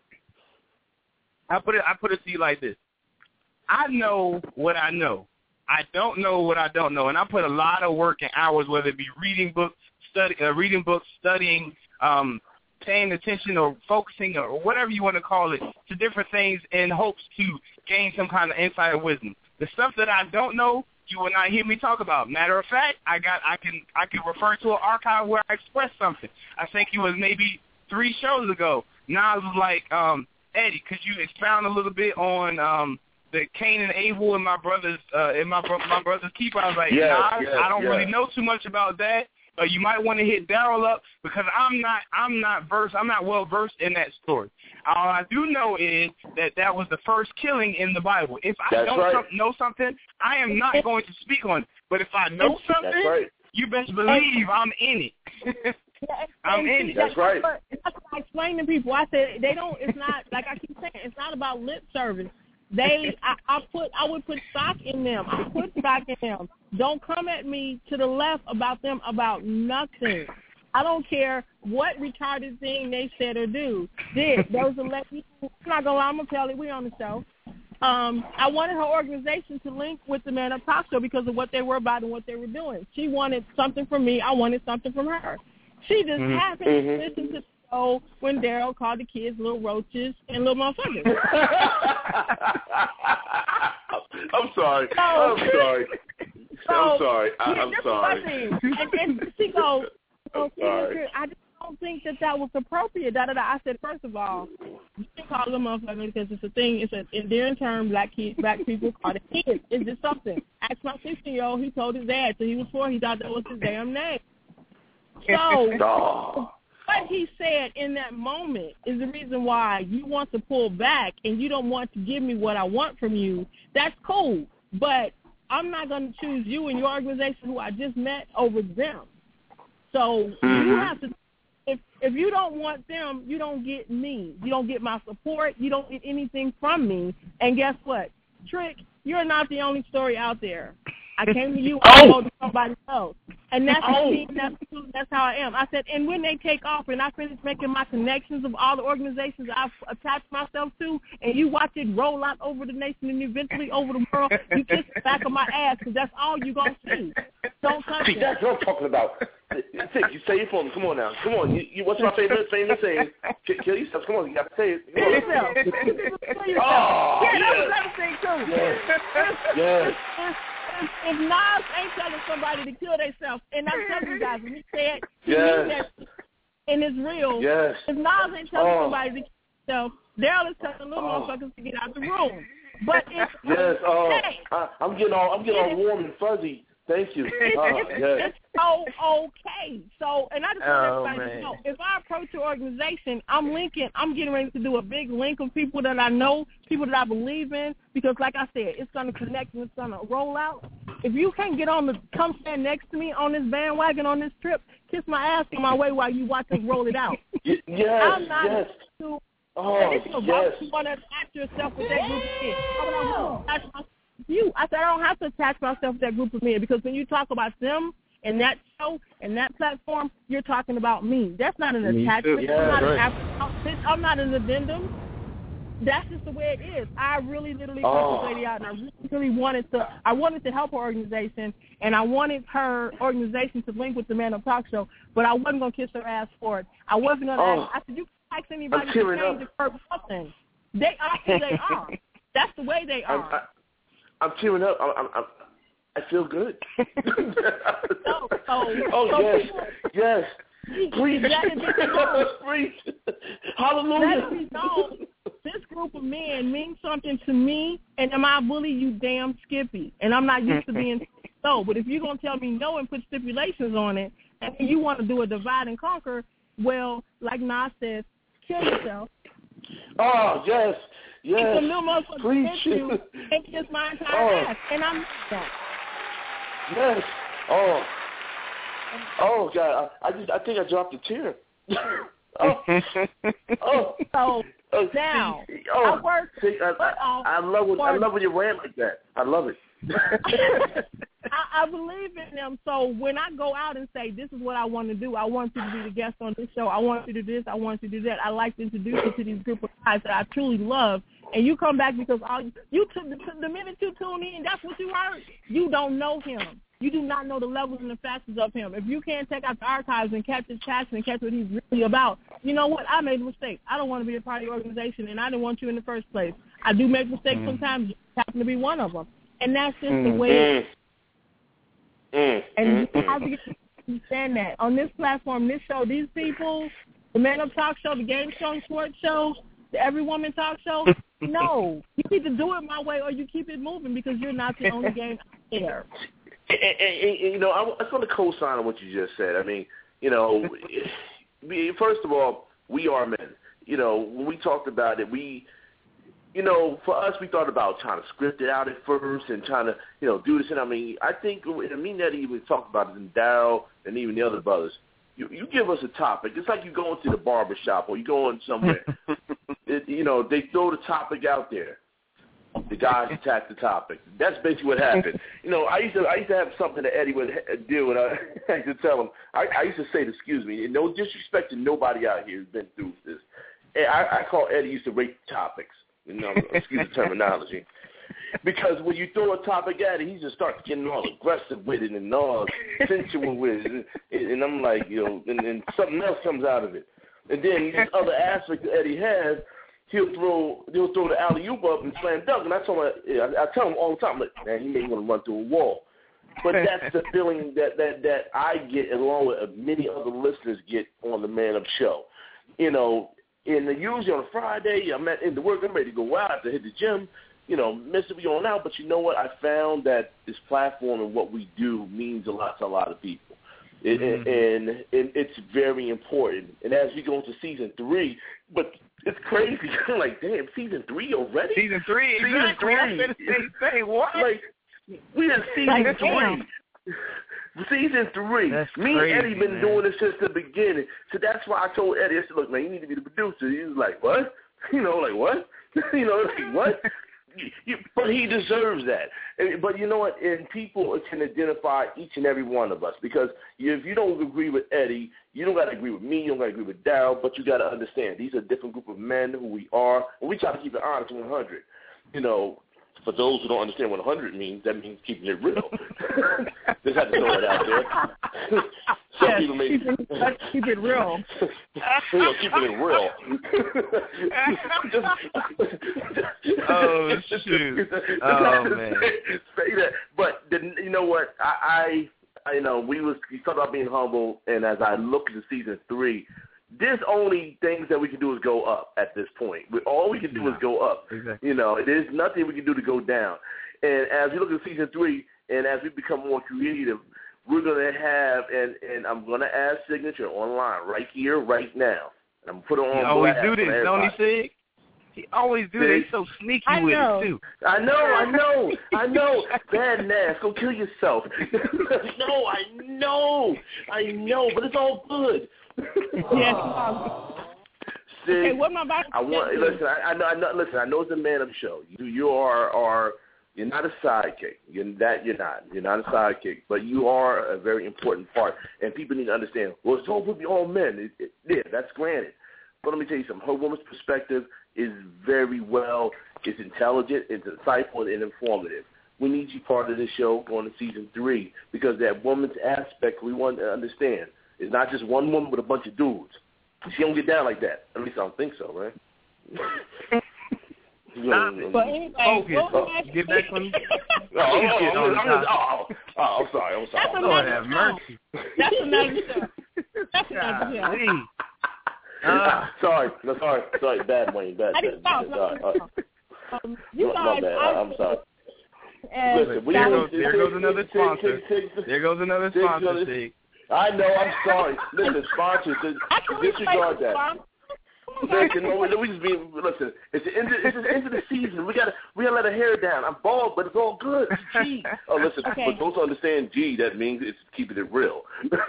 I put it to you like this. I know what I know. I don't know what I don't know. And I put a lot of work and hours, whether it be reading books, studying, paying attention or focusing or whatever you want to call it, to different things in hopes to gain some kind of insight or wisdom. The stuff that I don't know, you will not hear me talk about. Matter of fact, I can refer to an archive where I expressed something. I think it was maybe 3 shows ago. Nas was like, Eddie, could you expound a little bit on the Cain and Abel and my brother's keeper? I was like, I don't really know too much about that. You might want to hit Daryl up because I'm not well versed in that story. All I do know is that was the first killing in the Bible. If I know something, I am not going to speak on it. But if I know something, you best believe I'm in it. I'm in it. That's right. That's what I explain to people. I said it's not like I keep saying, it's not about lip service. I would put stock in them. I put stock in them. Don't come at me to the left about them about nothing. I don't care what retarded thing they said or did. Those elected, I'm not gonna lie, I'm gonna tell it. We on the show. I wanted her organization to link with the Man Up Talk Show because of what they were about and what they were doing. She wanted something from me. I wanted something from her. She just happened to listen to the show when Daryl called the kids little roaches and little motherfuckers. I'm sorry. I'm sorry. And she goes, I'm sorry. I just don't think that was appropriate. I said, first of all, you can call them motherfuckers because it's a thing. It's an endearing term. Black people call it kids. It's just something. Ask my 16-year-old. He told his dad till he was 4. He thought that was his damn name. So what he said in that moment is the reason why you want to pull back and you don't want to give me what I want from you. That's cool. But I'm not going to choose you and your organization who I just met over them. So you have to, if you don't want them, you don't get me. You don't get my support. You don't get anything from me. And guess what? Trick, you're not the only story out there. I came to you, I go to somebody else. And that's me, that's how I am. I said, and when they take off and I finish making my connections of all the organizations I've attached myself to, and you watch it roll out over the nation and eventually over the world, you kiss the back of my ass because that's all you're going to see. Don't touch it. That's what I'm talking about. You say it for me. Come on now. Come on. You what's my favorite saying? Kill yourself. Come on. You got to say it. Kill yourself. Oh, yeah, that was another thing, too. Yes. If Nas ain't telling somebody to kill themselves, and I'm telling you guys, when he said he means that, and it's real, if Nas ain't telling somebody to kill themselves, Daryl is telling little motherfuckers to get out the room. But it's okay. I'm getting all warm and fuzzy. Thank you. It's so okay. So, and I just want everybody to know, if I approach your organization, I'm getting ready to do a big link of people that I know, people that I believe in, because like I said, it's going to connect and it's going to roll out. If you can't come stand next to me on this bandwagon on this trip, kiss my ass on my way while you watch us roll it out. I'm not you want to attach yourself with that group of kids. I said, I don't have to attach myself to that group of men because when you talk about them and that show and that platform, you're talking about me. That's not an attachment. I'm not an addendum. That's just the way it is. I really literally helped this lady out, and I really wanted to help her organization, and I wanted her organization to link with the Man Up Talk Show, but I wasn't going to kiss her ass for it. I wasn't going to ask. I said, you can ask anybody to change the curve something. They are who they are. That's the way they are. I'm tearing up. feel good. Yes. Please. Please. Hallelujah. Let me know this group of men means something to me, and am I bully you damn Skippy? And I'm not used to being no. But if you're going to tell me no and put stipulations on it, and you want to do a divide and conquer, well, like Nas says, kill yourself. Oh, yes. Yes. It's a little motherfucker against you and kiss my entire ass. And I'm that. Yes. Oh, God. I think I dropped a tear. Now, I love when you rant like that. I love it. I believe in them. So when I go out and say, this is what I want to do, I want you to be the guest on this show, I want you to do this, I want you to do that, I like to introduce you to these group of guys that I truly love, and you come back because the minute you tune in, that's what you heard. You don't know him. You do not know the levels and the facets of him. If you can't take out the archives and catch his passion and catch what he's really about, you know what? I made a mistake. I don't want to be a part of the organization, and I didn't want you in the first place. I do make mistakes sometimes. You happen to be one of them. And that's just the way it is. And you have to understand that. On this platform, this show, these people, the Man Up Talk Show, the Game Show and Sports Show, the Every Woman Talk Show, no. You need to do it my way or you keep it moving because you're not the only game out there. And you know, I just want to co-sign on what you just said. I mean, you know, first of all, we are men. You know, when we talked about it, you know, for us, we thought about trying to script it out at first and trying to, you know, do this. And I mean, I think, that even talked about it, and Darryl and even the other brothers. You give us a topic. It's like you go into the barber shop or you go in somewhere. You know, they throw the topic out there. The guys attack the topic. That's basically what happened. You know, I used to have something that Eddie would do, and I used to tell him. I used to say, "Excuse me," and no disrespect to nobody out here who's been through this. And I call Eddie used to rate topics. You know, excuse the terminology. Because when you throw a topic at it, he just starts getting all aggressive with it and all sensual with it. And I'm like, you know, and something else comes out of it. And then this other aspect that Eddie has, he'll throw the alley-oop up and slam dunk. And I tell him all the time, like, man, he may want to run through a wall. But that's the feeling that I get, along with many other listeners get on the Man Up Show. You know, usually on a Friday, I'm in the work, I'm ready to go out to hit the gym. You know, Mr. We on out, but you know what? I found that this platform and what we do means a lot to a lot of people. And it's very important. And as we go into season 3, but it's crazy. I'm like, damn, season 3 already? Season 3, exactly. I said the same thing. What? Like, we in season 3. Season 3. That's Me crazy, and Eddie been man. doing this since the beginning. So that's why I told Eddie, I said, look, man, you need to be the producer. He was like, what? You know, like, what? You know, like, what? But he deserves that. But you know what? And people can identify each and every one of us, because if you don't agree with Eddie, you don't got to agree with me, you don't got to agree with Darryl, but you got to understand these are a different group of men who we are, and we try to keep it honest 100. You know, for those who don't understand what 100 means, that means keeping it real. Just had to throw it out there. Some people may keep it real. You know, keeping it real. Oh, shoot. Oh, man. Say that. But you know what? I you know, we talked about being humble, and as I look into season 3, there's only things that we can do is go up at this point. All we can do is go up. Exactly. You know, there's nothing we can do to go down. And as we look at season 3, and as we become more creative, we're going to have, and I'm going to add Signature online right here, right now. And I'm going to put it on. He always do this, don't he, Sig? He always do this. He's so sneaky with it, too. I know. Bad Nass, go kill yourself. No, I know, but it's all good. Yes. Okay, what am I about to listen, I know it's a Man Up Show. You're not a sidekick. You're not a sidekick, but you are a very important part. And people need to understand, well, it's all with all men. Yeah, that's granted. But let me tell you something. Her woman's perspective is very well, it's intelligent, it's insightful, and informative. We need you part of this show going to season 3, because that woman's aspect we want to understand. It's not just one woman with a bunch of dudes. She don't get down like that. At least I don't think so, right? But anyway, get back on. I'm sorry. Lord have mercy. That's another show. That's another show. Sorry. Bad, Wayne. Bad. You guys, I'm sorry. Listen, there goes another sponsor. There goes another sponsor. I know. I'm sorry. Listen, sponsors, disregard that. Listen, listen. It's the end of the season. We gotta let our hair down. I'm bald, but it's all good. It's G. Oh, listen. Okay. But those who understand G, that means it's keeping it real.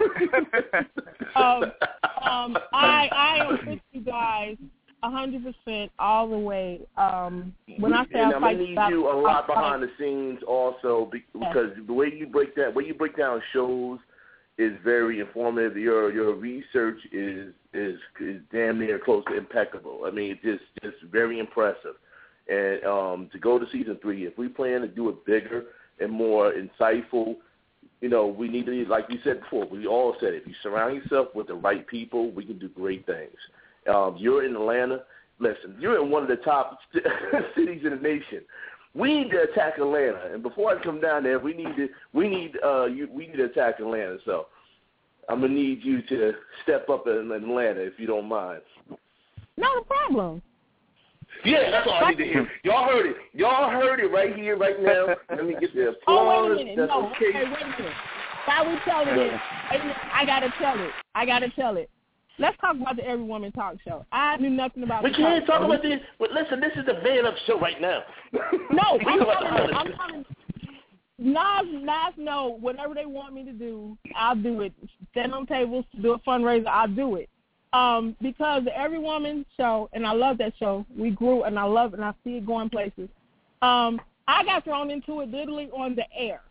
I am with you guys 100% all the way. When I say I'm gonna need you a lot behind the scenes also, because the way you break down shows is very informative. Your research is damn near close to impeccable. I mean, it's just very impressive. And to go to season 3, if we plan to do it bigger and more insightful, we need to, like you said before, we all said it. If you surround yourself with the right people, we can do great things. You're in Atlanta. Listen, you're in one of the top cities in the nation. We need to attack Atlanta, and before I come down there, we need to attack Atlanta. So I'm gonna need you to step up in Atlanta if you don't mind. No problem. Yeah, that's all I need to hear. Y'all heard it right here, right now. Let me get the applause. Oh, wait a minute. That's okay. Wait a minute. While we telling it, I gotta tell it. Let's talk about the Every Woman Talk Show. I knew nothing about We can't talk about this. But listen, this is the Man Up Show right now. No, I'm telling Nas know whatever they want me to do, I'll do it. Stand on tables, do a fundraiser, I'll do it. Because the Every Woman Show, and I love that show, we grew, and I love it, and I see it going places. I got thrown into it literally on the air.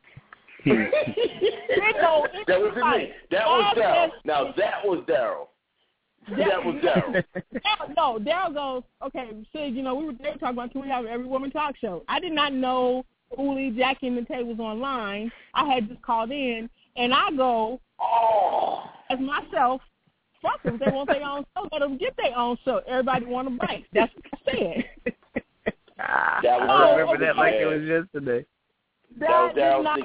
That wasn't me. That was Daryl. Now that was Daryl. That was Daryl. No, Daryl goes, okay, Sid, they were talking about, can we have an Every Woman Talk Show? I did not know Uli, Jackie, and the Tay was online. I had just called in, and I go, as myself, fuck them. They want their own show. Let them get their own show. Everybody want a bite. That's what I said. I remember that like it was yesterday. That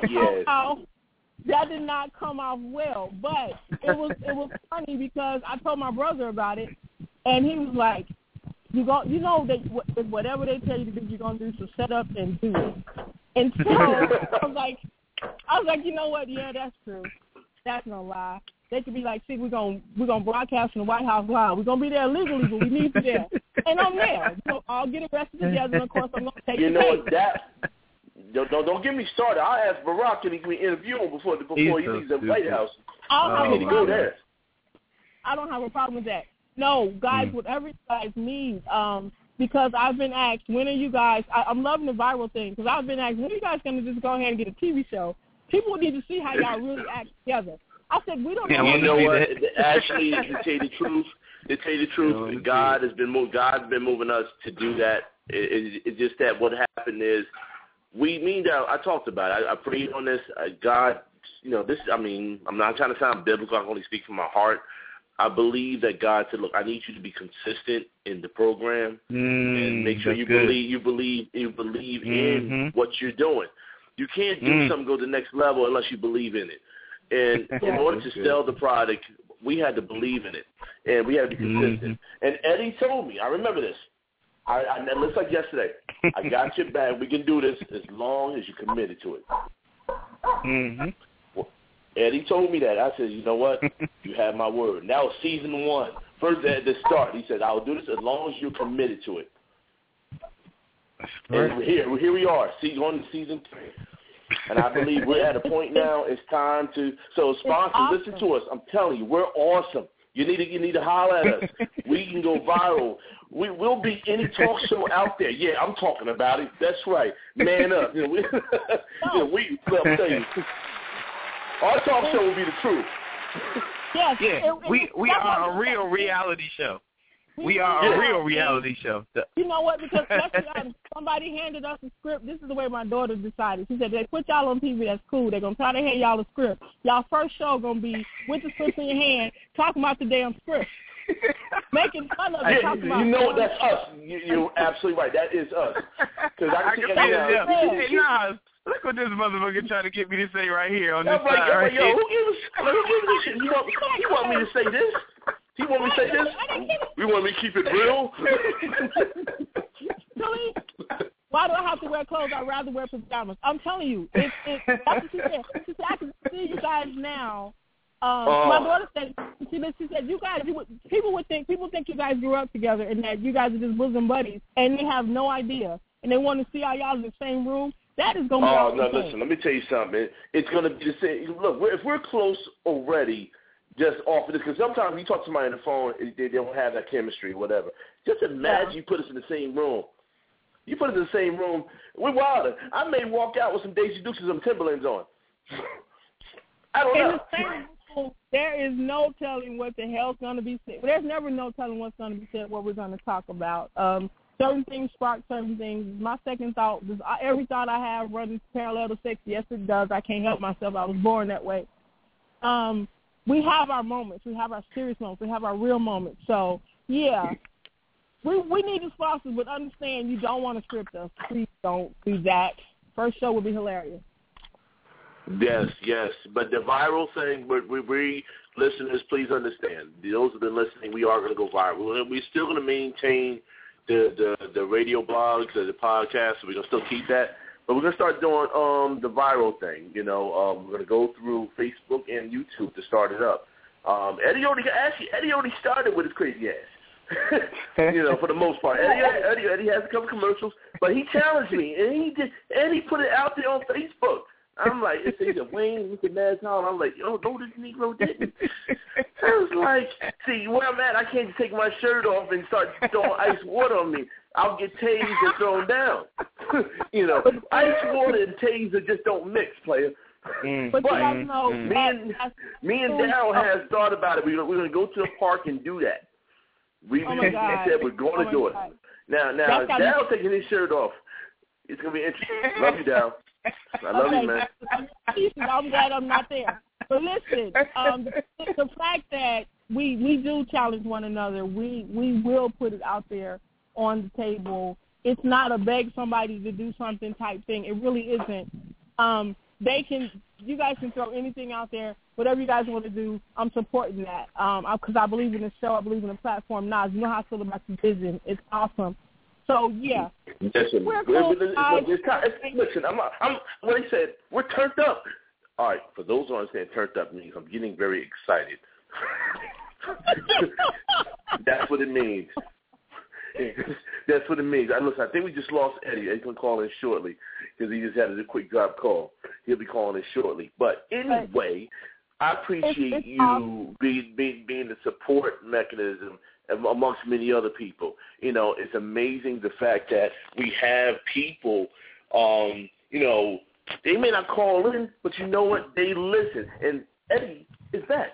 did not come off well, but it was funny because I told my brother about it, and he was like, that whatever they tell you to do, you're gonna do. So set up and do it. And so I was like, you know what? Yeah, that's true. That's no lie. They could be like, see, we're gonna broadcast from the White House live. We're gonna be there legally, but we need you there, and I'm there. So I'll get arrested together, and of course I'm gonna take. You know that. Don't get me started. I asked Barack can he interview him before he leaves the White House. I don't have a problem with that. No, guys, whatever you guys need, because I've been asked, when are you guys, I'm loving the viral thing, because I've been asked, when are you guys going to just go ahead and get a TV show? People need to see how y'all really act together. I said, we don't know. You know what? Actually, to tell you the truth, God's been moving us to do that. It's just that what happened is, I talked about it. I prayed on this. God, I'm not trying to sound biblical. I can only speak from my heart. I believe that God said, look, I need you to be consistent in the program and make sure you believe in what you're doing. You can't do something go to the next level unless you believe in it. And in order to sell the product, we had to believe in it, and we had to be consistent. And Eddie told me, I remember this. It looks like yesterday. I got your back. We can do this as long as you're committed to it. Well, Eddie told me that. I said, you know what? You have my word. And that was season 1. First at the start, he said, I'll do this as long as you're committed to it. And here we are, going to season 3. And I believe we're at a point now. It's time to. So sponsors, listen to us. I'm telling you, we're awesome. You need to holler at us. We can go viral. We'll be any talk show out there. Yeah, I'm talking about it. That's right. Man up. I'll tell you. Our talk show will be the truth. Yes. Yeah. We are a real reality show. We are a real reality show. You know what? Because somebody handed us a script. This is the way my daughter decided. She said, they put y'all on TV, that's cool. They're going to try to hand y'all a script. Y'all first show going to be with the script in your hand, talking about the damn script. making fun of it. You know that's us. You're absolutely right. That is us. Because I can see Nas, look what this motherfucker trying to get me to say right here on this side. Right yo, who gives a shit? You want me to say this? You want me to say this? You want me to keep it real? Really? Why do I have to wear clothes? I'd rather wear pajamas. I'm telling you, that's what she said. She said, I can see you guys now. My daughter said, she said, you guys, people think you guys grew up together and that you guys are just bosom buddies, and they have no idea, and they want to see how y'all in the same room. That is going to be Oh, no, listen, let me tell you something. It's going to be the same. Look, if we're close already, just off of this, because sometimes you talk to somebody on the phone, they don't have that chemistry or whatever. Just imagine you put us in the same room. You put us in the same room. We're wilder. I may walk out with some Daisy Dukes and some Timberlands on. I don't know. In the same room, there is no telling what the hell's going to be said. There's never no telling what's going to be said, what we're going to talk about. Certain things spark certain things. My second thought, every thought I have runs parallel to sex. Yes, it does. I can't help myself. I was born that way. We have our moments. We have our serious moments. We have our real moments. So, yeah. We need the sponsors, but understand you don't want to script us. Please don't do that. First show will be hilarious. Yes. But the viral thing, we listeners, please understand. Those who have been listening, we are going to go viral. We're still going to maintain the radio blogs, the podcast. So we're going to still keep that. But we're going to start doing the viral thing. We're going to go through Facebook and YouTube to start it up. Eddie already started with his crazy ass. For the most part. Eddie has a couple commercials, but he challenged me, and he put it out there on Facebook. I'm like, it says Wayne, look at Mad Town. I'm like, no, this Negro didn't. I was like, see, where I'm at, I can't just take my shirt off and start throwing ice water on me. I'll get tased and thrown down. Ice water and taser just don't mix, player. But you guys know, me and Darryl has thought about it. We're going to go to the park and do that. We said we're going to do it. Now, Darryl taking his shirt off. It's going to be interesting. Love you, Darryl. I love you, man. I'm glad I'm not there. But listen, the fact that we do challenge one another, we will put it out there on the table. It's not a beg somebody to do something type thing. It really isn't. You guys can throw anything out there, whatever you guys want to do. I'm supporting that because I believe in the show. I believe in the platform. Nas, you know how I feel about your vision. It's awesome. So yeah, listen, I'm what he said. We're turned up. All right, for those who understand, turned up means I'm getting very excited. That's what it means. That's what it means. Listen, I think we just lost Eddie. He's going to call in shortly because he just had a quick drop call. He'll be calling in shortly. But anyway, I appreciate you being the support mechanism amongst many other people. It's amazing the fact that we have people, they may not call in, but you know what? They listen. And Eddie is back.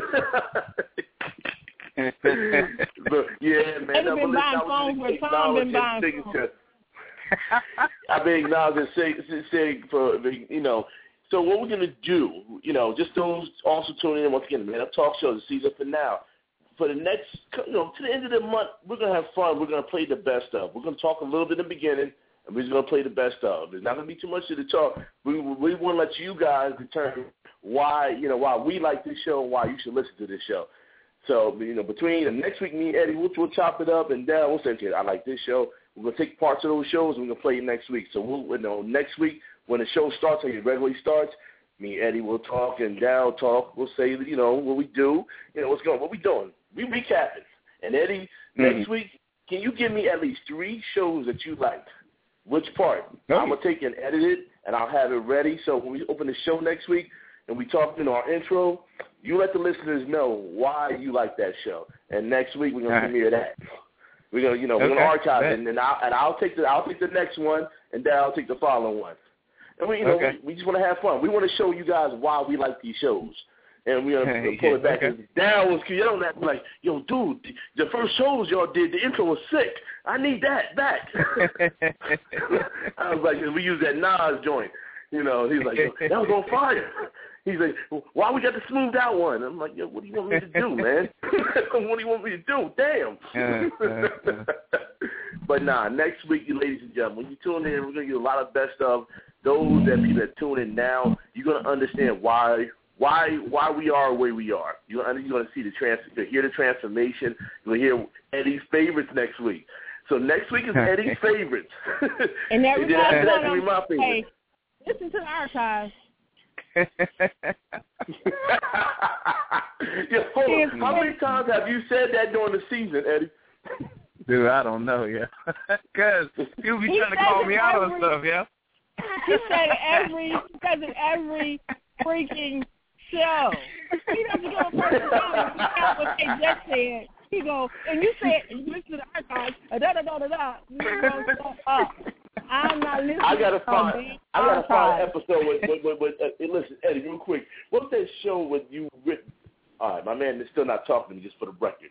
But, yeah, man. I've been buying phones where Tom been buying phones. I've been acknowledging saying for, so what we're going to do, just those also tuning in once again, Man Up Talk Show, the season for now. For the next, to the end of the month, we're going to have fun. We're going to play the best of. We're going to talk a little bit in the beginning, and we're just going to play the best of. There's not going to be too much to the talk. We want to let you guys determine why we like this show and why you should listen to this show. So, between the next week, me and Eddie, we'll chop it up, and then we'll say, okay, I like this show. We're going to take parts of those shows, and we're going to play it next week. So, next week, when the show starts, or it regularly starts, me and Eddie will talk, and Darryl will talk. We'll say, what we do, what we doing. We recapping. And Eddie, next week, can you give me at least 3 shows that you liked? Which part? I'm going to take and edit it, and I'll have it ready. So when we open the show next week and we talk our intro, you let the listeners know why you like that show. And next week we're going to premiere that. We're going to, we're going to archive it, and I'll take the next one, and then I'll take the following one. And we just want to have fun. We want to show you guys why we like these shows. And we're going to pull it back. And Darryl was yelling at me like, yo, dude, the first shows y'all did, the intro was sick. I need that back. I was like, we use that Nas joint. He's like, that was on fire. He's like, why we got the smoothed out one? I'm like, yo, what do you want me to do, man? What do you want me to do? Damn. But next week, you ladies and gentlemen, when you tune in, we're going to get a lot of best of those people that tune in now. You're going to understand why we are where we are. You're going to see you'll hear the transformation. You'll hear Eddie's favorites next week. So next week is Eddie's favorites. And everybody after that, it'll be my favorites. Hey, listen to the archives. How many times have you said that during the season, Eddie? Dude, I don't know, because people be trying to call me out on stuff, He said it every freaking show. He doesn't go first time what they just said. He go, and you said, and you listen to the archives, I'm not listening. I gotta find an episode with listen, Eddie, real quick. What's that show with you written? All right, my man is still not talking to me, just for the record.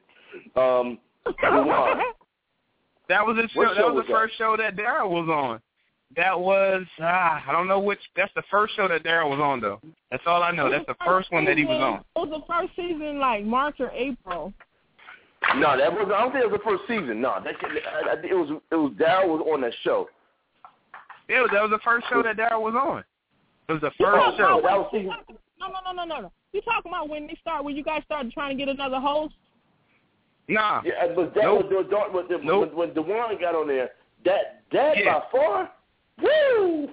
That was the show. That was the first show that Daryl was on. That was I don't know which. That's the first show that Daryl was on, though. That's all I know. That's the first one that he was on. It was the first season, like March or April. No, I don't think it was the first season. No, it was Daryl was on that show. Yeah, that was the first show that Daryl was on. It was the first show. No. You talking about when you guys started trying to get another host? Nah. Yeah, but that was when DeJuan got on there. That by far, woo.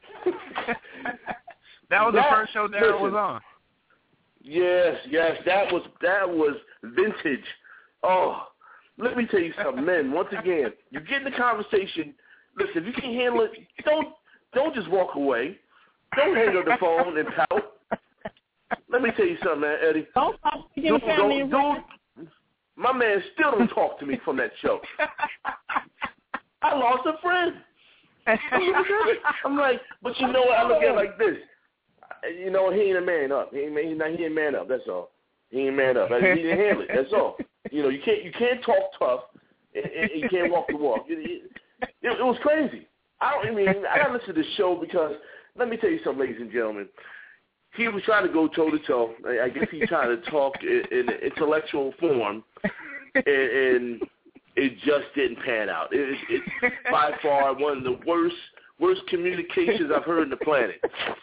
That was the first show Daryl was on. Yes, that was vintage. Oh, let me tell you something, man. Once again, you get in the conversation. Listen, if you can't handle it, don't just walk away. Don't hang up the phone and pout. Let me tell you something, man, Eddie. Don't my man still don't talk to me from that show. I lost a friend. I'm like, but you know what? I look at it like this. You know, he ain't a man up. He ain't man up. That's all. He ain't man up. He didn't handle it. That's all. You know, you can't talk tough. And you can't walk the walk. It was crazy. I gotta listen to this show because let me tell you something, ladies and gentlemen. He was trying to go toe to toe. I guess he's trying to talk in intellectual form, and it just didn't pan out. It's by far one of the worst communications I've heard on the planet.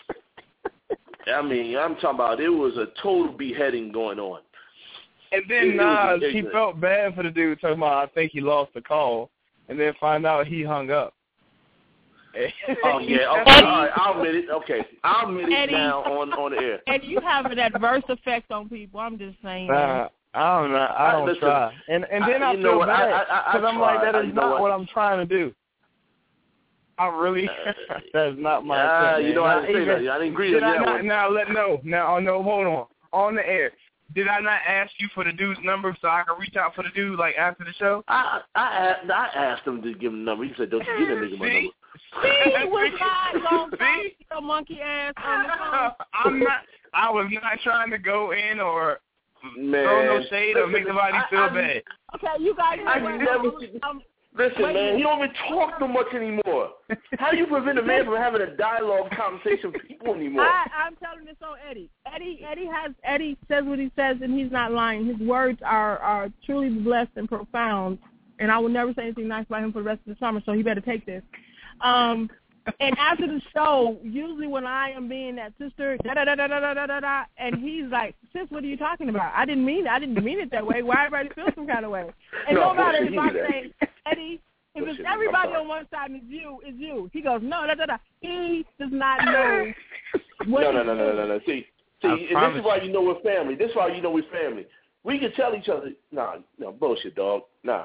I mean, I'm talking about it was a total beheading going on. And then he felt bad for the dude talking about I think he lost the call, and then find out he hung up. Oh, yeah. Okay, all right. I'll admit it. Okay. I'll admit it now on the air. And you have an adverse effect on people. I'm just saying. I don't know. I don't try. And then I feel bad because I'm like, that is not what I'm trying to do. I really, that is not my thing. You know, I didn't say that. I didn't agree with that. Now, hold on. On the air. Did I not ask you for the dude's number so I could reach out for the dude, like, after the show? I asked him to give him the number. He said, don't you give that nigga my number. He was not going to talk your monkey ass on the phone. I was not trying to go in or throw no shade or make somebody feel bad. Okay, you guys listen, man, he don't even talk so much anymore. How do you prevent a man from having a dialogue conversation with people anymore? I'm telling this on Eddie. Eddie says what he says, and he's not lying. His words are truly blessed and profound, and I will never say anything nice about him for the rest of the summer, so he better take this. And after the show, usually when I am being that sister, da-da-da-da-da-da-da-da, and he's like, sis, what are you talking about? I didn't mean it that way. Why everybody feel some kind of way? And no matter if I say, Eddie, if it's everybody on one side and it's you. He goes, no, da-da-da. He does not know what No. See, and this is why you know we're family. This is why you know we're family. We can tell each other, no, bullshit, dog. Nah.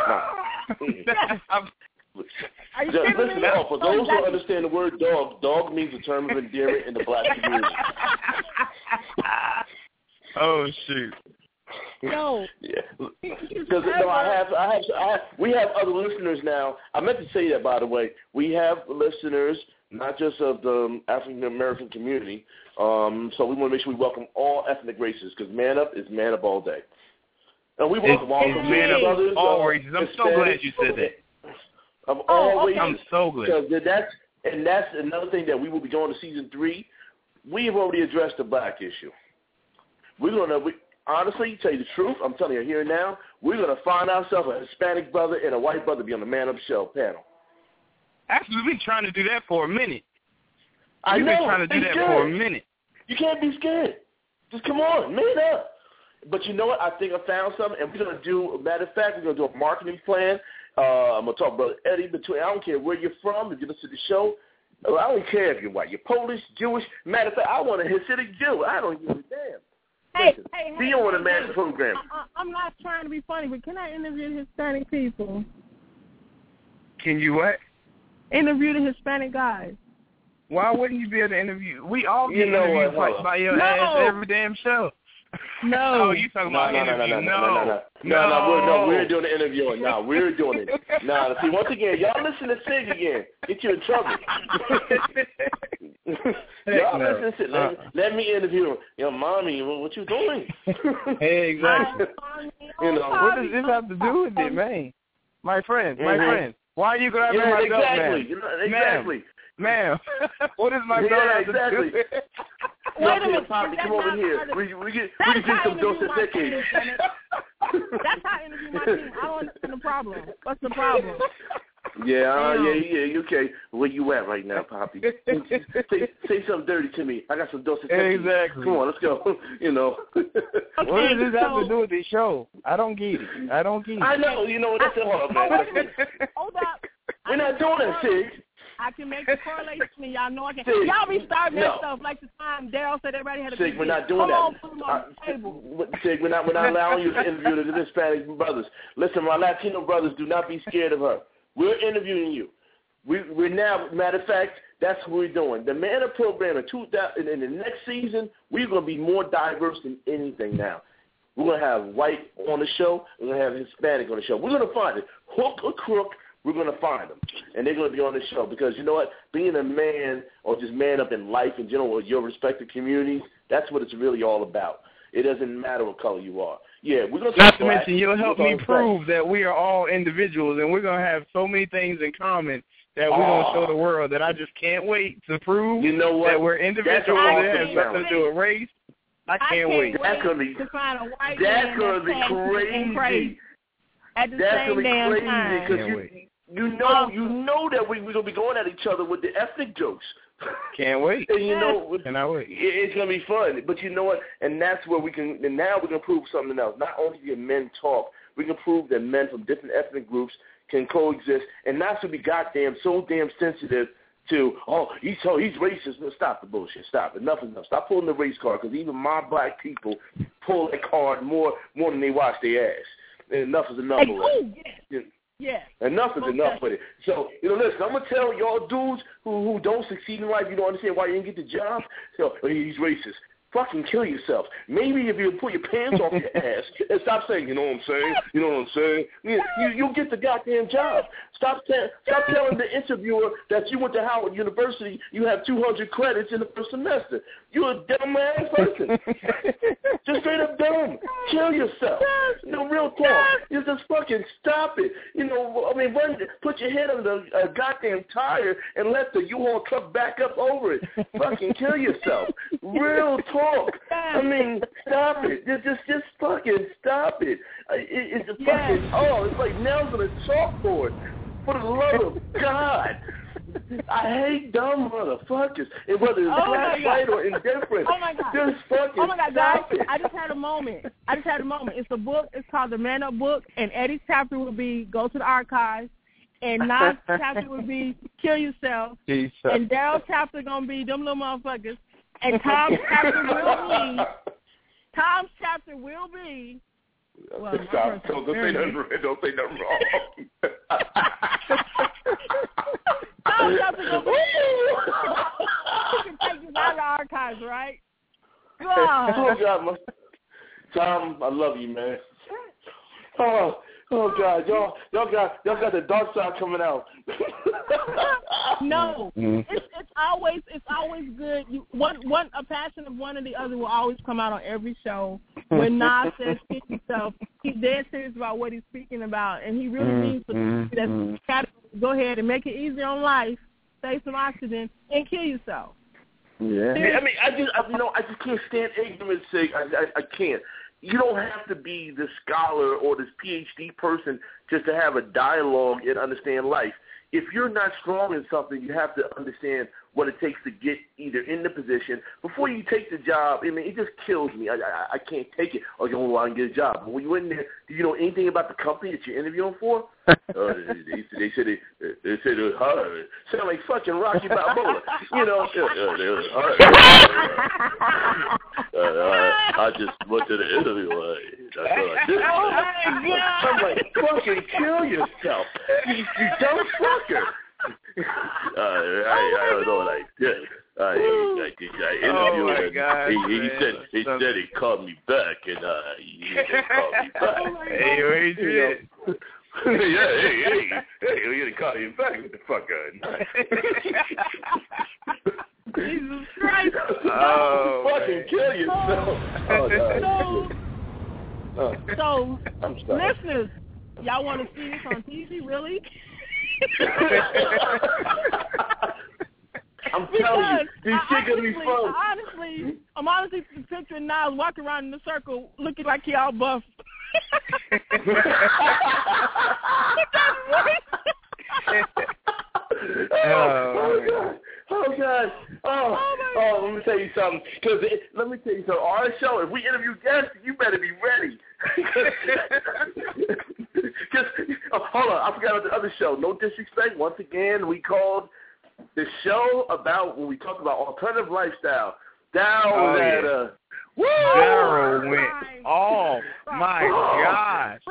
Listen, for those who understand the word dog means a term of endearment in the black community. Oh, shoot. No. Yeah. Because we have other listeners now. I meant to say that, by the way. We have listeners, not just of the African American community. So we want to make sure we welcome all ethnic races because man up is man up all day. And we welcome all man up brothers, all races. I'm so glad you said that. Always, I'm so glad. That's another thing that we will be going to season 3. we've already addressed the black issue. Honestly, to tell you the truth, I'm telling you here now, we're going to find ourselves a Hispanic brother and a white brother be on the Man Up Show panel. Actually, we've been trying to do that for a minute. We've been trying to do that for a minute. You can't be scared. Just come on, man up. But you know what? I think I found something, and we're going to do, matter of fact, we're going to do a marketing plan. I'm going to talk about Eddie. I don't care where you're from. If you listen to the show, I don't care if you're white. You're Polish, Jewish. Matter of fact, I want a Hasidic Jew. I don't give a damn. Hey, be on the Man program. I'm not trying to be funny, but can I interview the Hispanic people? Can you what? Interview the Hispanic guys. Why wouldn't you be able to interview? We all get interviewed by your ass every damn show. No. Oh, you talking about interview? No, we're doing the interviewing. No, we're doing it. No, see, once again, y'all listen to Sig again. Get you in trouble. Y'all listen to Sig. Let me interview him. Yo, mommy, what you doing? Hey, exactly. What does this have to do with it, man? My friend. Why are you grabbing my belt, man? Exactly. Ma'am, what does my belt have to do with it? Wait a minute, Poppy, come over here. We get some Dos Equis. That's how I interview my team. I don't understand the problem. What's the problem? Yeah, okay. Where you at right now, Poppy? Say something dirty to me. I got some Dos Equis. Exactly. Come on, let's go. Okay, what does this have to do with this show? I don't get it. I know. That's it. Hold up, man. Hold up. We're not doing that, Sig. I can make the correlation, and y'all know I can. Y'all be starting that stuff like the time Daryl said everybody had a Sig, we're not doing that. Sig, we're not allowing you to interview the Hispanic brothers. Listen, my Latino brothers, do not be scared of her. We're interviewing you. We're now, matter of fact, that's what we're doing. The Man Up program in the next season, we're going to be more diverse than anything now. We're going to have white on the show. We're going to have Hispanic on the show. We're going to find it. Hook or crook, we're going to find them. And they're going to be on the show because, you know what, being a man or just man up in life in general with your respective communities, that's what it's really all about. It doesn't matter what color you are. Yeah, we're going to not to mention, you'll help me prove that we are all individuals and we're going to have so many things in common that we're going to show the world that I just can't wait to prove that we're individuals that has nothing to do with race. I can't wait. That's going to be crazy. At the same damn time. Because you know that we're going to be going at each other with the ethnic jokes. Can't wait. And cannot wait. It's going to be fun. But you know what? And that's where we can, and now we're going to prove something else. Not only can men talk, we can prove that men from different ethnic groups can coexist and not to be so damn sensitive to, he's racist. No, stop the bullshit. Stop. Enough is enough. Stop pulling the race card because even my black people pull that card more than they wash their ass. And enough is enough. Yeah. Enough is enough with it. So, listen, I'm going to tell y'all dudes who don't succeed in life, you don't understand why you didn't get the job, he's racist. Fucking kill yourself. Maybe if you pull your pants off your ass and stop saying, you know what I'm saying? You'll get the goddamn job. Stop telling the interviewer that you went to Howard University, you have 200 credits in the first semester. You're a dumb-ass person. Just straight up dumb. Kill yourself. Real talk. You just fucking stop it. Put your head on the goddamn tire and let the U-Haul truck back up over it. Fucking kill yourself. Real talk. Stop it. Just fucking stop it. It's like nails on a chalkboard. For the love of God. I hate dumb motherfuckers. And whether it's black, white, or indifferent. Oh, my God. Just fucking guys. stop it. I just had a moment. It's a book. It's called The Man Up Book. And Eddie's chapter will be Go to the Archives. And Nas' chapter will be Kill Yourself. And Daryl's chapter going to be Them Little Motherfuckers. And Tom's chapter will be stop. Don't say nothing wrong. Tom's chapter will be you can take you out of the archives, right? God. Tom, I love you, man. Oh God, y'all got the dark side coming out. No, it's always good. A passion of one or the other will always come out on every show. When Nas says "kill yourself," he's dead serious about what he's speaking about, and he really means that. Go ahead and make it easier on life, save some oxygen, and kill yourself. Yeah. I mean, I just can't stand ignorance sake. I can't. You don't have to be this scholar or this PhD person just to have a dialogue and understand life. If you're not strong in something, you have to understand what it takes to get either in the position. Before you take the job, I mean, it just kills me. I can't take it. Oh, you don't want to get a job. But when you're in there, do you know anything about the company that you're interviewing for? They said it was hard. Sound like fucking Rocky Balboa. You know, it was hard. I just went to the interview. That's what I did. Oh, my God. I'm like, fucking kill yourself. You dumb fucker. I don't know what I did. I interviewed him. He said he called me back, and he didn't call me back. Hey, Adrian. Hey, we're gonna call you back. Get the fuck out. Jesus Christ. Fucking kill yourself. So, listeners, y'all want to see this on TV, really? I'm telling you, this shit gonna be fun. I'm honestly picturing Niles walking around in a circle looking like he all buff. Oh God! Let me tell you something. Our show, if we interview guests, you better be ready. Hold on, I forgot about the other show. No disrespect. Once again, we called the show about when we talked about alternative lifestyle. Daryl went off. My gosh.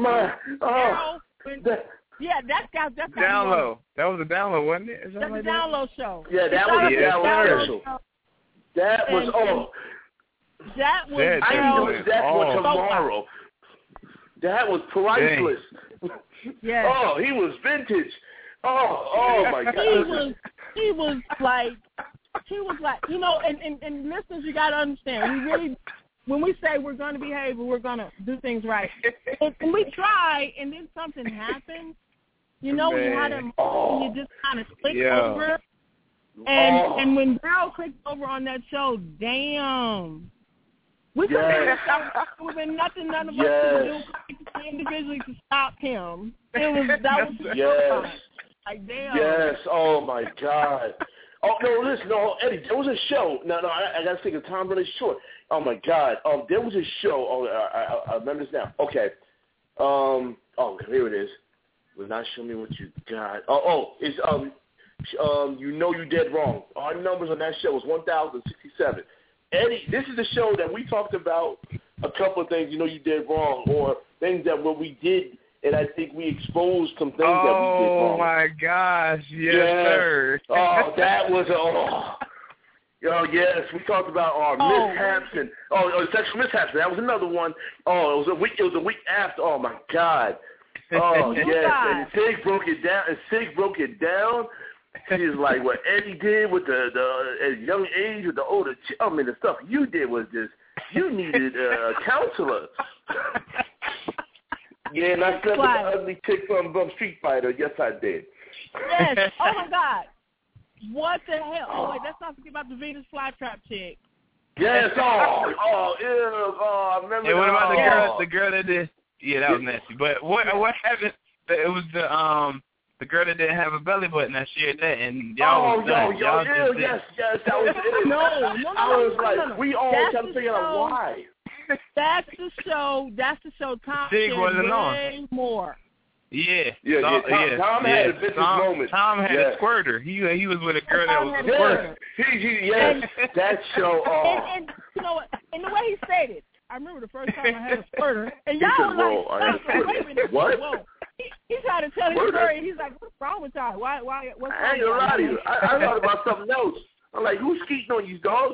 That's download. That was a download, wasn't it? That's a download show. Yeah, that was a download show. That was I know that's what tomorrow. That was priceless. Yeah. Oh, he was vintage. Oh my God. He was like, you know, and listeners, you got to understand, when we say we're going to behave and we're going to do things right, and we try, and then something happens, you know, when you had him, you just kind of click over. And when Daryl clicked over on that show, damn. We could have been nothing none of us could do individually to stop him. That was like, damn. Yes, oh my God. Oh, no, listen, no, Eddie, there was a show. No, I got to think of time really short. Oh, my God. There was a show. I remember this now. Okay. Here it is. Will not show me what you got. It's, You Know You Dead Wrong. Our numbers on that show was 1,067. Eddie, this is the show that we talked about a couple of things, you know you did wrong, or things that what we did, and I think we exposed some things that we did wrong. Oh, my gosh. Yes, sir. That was yes, we talked about our mishaps and sexual mishaps. That was another one. It was a week after. Oh my God. Oh yes, and Sig broke it down. She's like, what Eddie did with the at a young age with the older. The stuff you did was just you needed a counselor. Yeah, and I slept with the ugly chick from Street Fighter. Yes, I did. Yes. Oh my God. What the hell? Oh wait, let's not forget about the Venus flytrap chick. Yes. I remember. Yeah, what about the girl that did? Yeah, that was nasty. But what happened? It was the girl that didn't have a belly button that shared that, and y'all was done. Yes, that was it. No. I was like, we all trying to figure out why. That's the show. Tom Sig wasn't way on. More. Yeah. Tom had a business moment. Tom had a squirter. He was with a girl that was a squirter. Yes, that show. And you know what? And the way he said it, I remember the first time I had a squirter, and y'all was like, wait a minute, what? Whoa. He tried to tell his story, and he's like, what's wrong with y'all? What's wrong? I ain't gonna lie to you. I thought about something else. I'm like, who's skeeting on you, dog?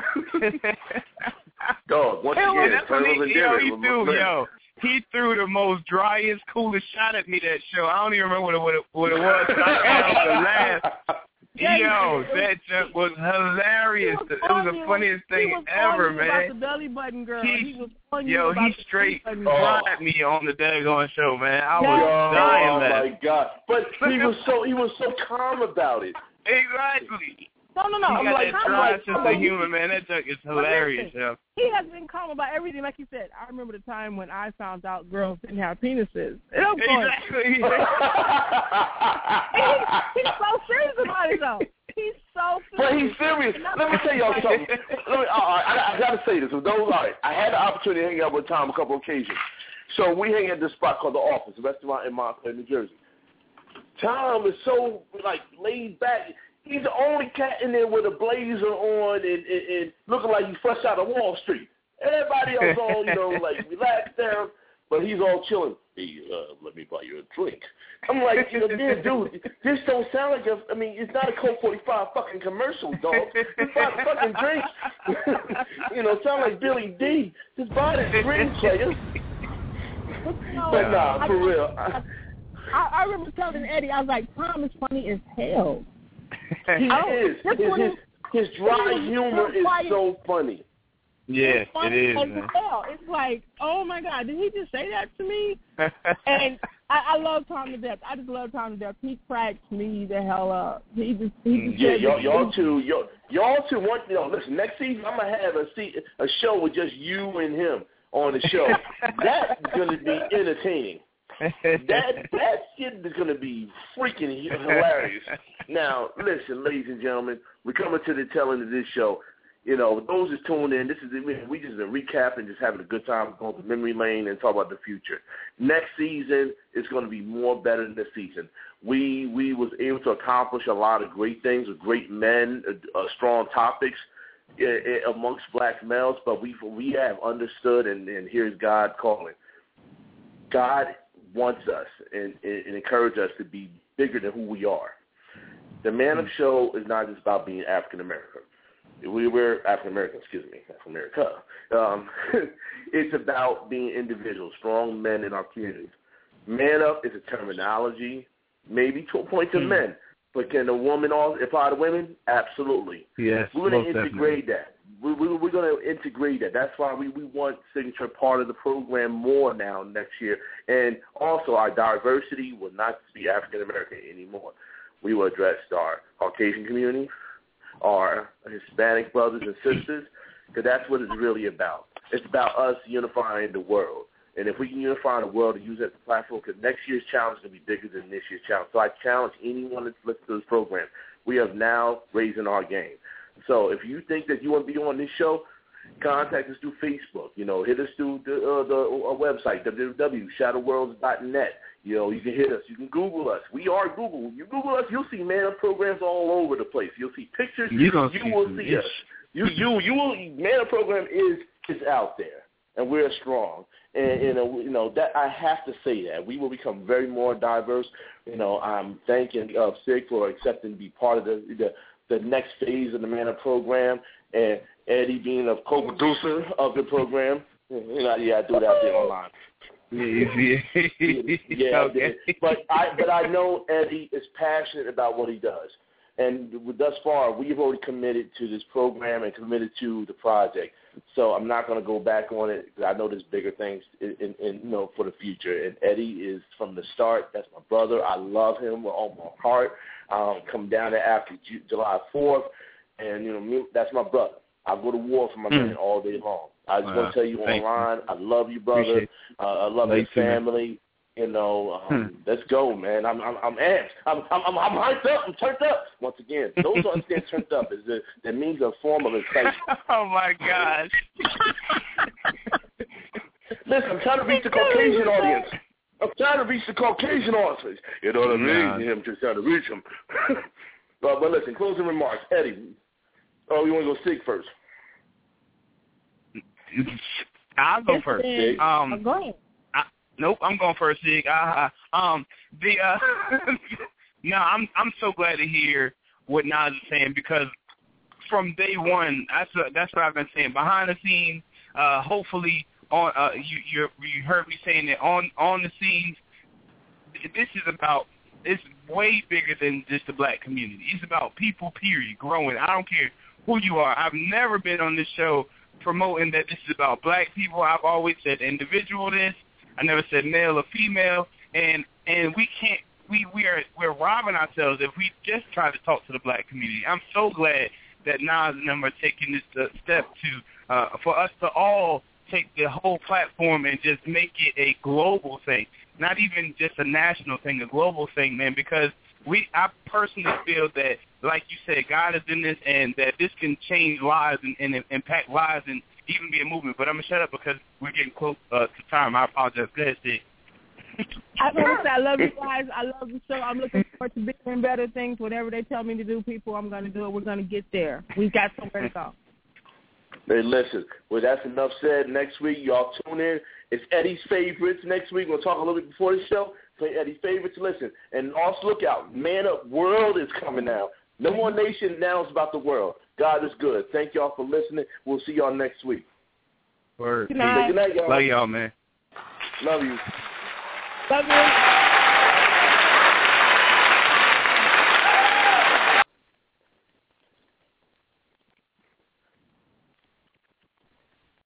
Dog, once again, that's what he threw the most driest, coolest shot at me that show. I don't even remember what it was. I laughed. That joke was hilarious. It was the funniest thing ever, man. About the belly button girl. He straight fried me on the daggone show, man. I was dying. Oh my God! But he was so calm about it. Exactly. No. I'm like, that dry sense of humor, man. That joke is hilarious, yo. He has been calm about everything. Like you said, I remember the time when I found out girls didn't have penises. Exactly. He's so serious about it, though. He's so serious. But he's serious. Let me tell y'all something. I got to say this. I had the opportunity to hang out with Tom a couple occasions. So we hang at this spot called The Office, a restaurant in Montclair, New Jersey. Tom is so, laid back. He's the only cat in there with a blazer on and looking like he's fresh out of Wall Street. Everybody else all, relaxed down, but he's all chilling. Hey, let me buy you a drink. I'm like, dude, this don't sound like it's not a Coke 45 fucking commercial, dog. It's not fucking drinks. Sound like Billy D. Just buy the drink, player. But nah, for real. I remember telling Eddie, I was like, Tom is funny as hell. He is. His dry humor is so funny. Yeah, it is, man. It's like, oh my God, did he just say that to me? And I love Tom to death. I just love Tom to death. He cracks me the hell up. He just y'all two want, listen, next season I'm gonna have a show with just you and him on the show. That's gonna be entertaining. That shit is going to be freaking hilarious. Now, listen, ladies and gentlemen, we're coming to the tail end of this show. Those that tuned in, we just been recapping, just having a good time going to memory lane and talk about the future. Next season is going to be more better than this season. We was able to accomplish a lot of great things with great men, strong topics amongst black males, but we have understood, and here's God calling. God wants us and encourage us to be bigger than who we are. The Man Up Show is not just about being African American. We're African American, African America. It's about being individuals, strong men in our communities. Man up is a terminology, maybe to a point to men, but can a woman all apply to women? Absolutely. Yes, we're going to integrate that. We're going to integrate that. That's why we want Signature part of the program more now next year. And also our diversity will not be African American anymore. We will address our Caucasian community, our Hispanic brothers and sisters, because that's what it's really about. It's about us unifying the world. And if we can unify the world and use that as a platform, because next year's challenge is going to be bigger than this year's challenge. So I challenge anyone that's listening to this program. We have now raising our game. So if you think that you want to be on this show, contact us through Facebook. Hit us through our website, www.shadowworlds.net. You can hit us. You can Google us. We are Google. You Google us, you'll see Man Up programs all over the place. You'll see pictures. You will see us. You will. Man Up program is out there, and we're strong. And that I have to say that we will become very more diverse. I'm thanking Sig for accepting to be part of the next phase of the Man Up program, and Eddie being a co-producer of the program. I do that there online. Yeah, okay. But I know Eddie is passionate about what he does, and thus far we've already committed to this program and committed to the project. So I'm not going to go back on it because I know there's bigger things for the future. And Eddie is from the start. That's my brother. I love him with all my heart. Come down there after July 4th, and that's my brother. I go to war for my man all day long. I just want to tell you online, I love you, brother. I love your family. Let's go, man. I'm amped. I'm hyped up. I'm turned up. Once again, those who understand turned up that means a form of excitement. Oh my gosh. Listen, I'm trying to reach the Caucasian audience. You know what I mean? I'm just trying to reach them. but listen, closing remarks. Eddie, you want to go Sig first? I'll go first. Go ahead. Nope, I'm going first, Sig. I'm so glad to hear what Nas is saying, because from day one, that's what I've been saying. Behind the scenes, hopefully on you heard me saying that on the scenes, it's way bigger than just the black community. It's about people, period, growing. I don't care who you are. I've never been on this show promoting that this is about black people. I've always said individual this. I never said male or female, and we can't we're robbing ourselves if we just try to talk to the black community. I'm so glad that Nas and them are taking this step to for us to all take the whole platform and just make it a global thing, not even just a national thing, a global thing, man, because I personally feel that, like you said, God is in this and that this can change lives and impact lives and even be a movement. But I'm going to shut up because we're getting close to time. I apologize. Go ahead, Steve. I love you guys. I love the show. I'm looking forward to bigger and better things. Whatever they tell me to do, people, I'm going to do it. We're going to get there. We've got somewhere to go. Hey, listen. Well, that's enough said. Next week, y'all tune in. It's Eddie's Favorites next week. We'll talk a little bit before the show. Play Eddie's Favorites. Listen. And also look out. Man Up World is coming out. No more nation announced about the world. God is good. Thank y'all for listening. We'll see y'all next week. Word. Good night. Good night, y'all. Love y'all, man. Love you. Love you.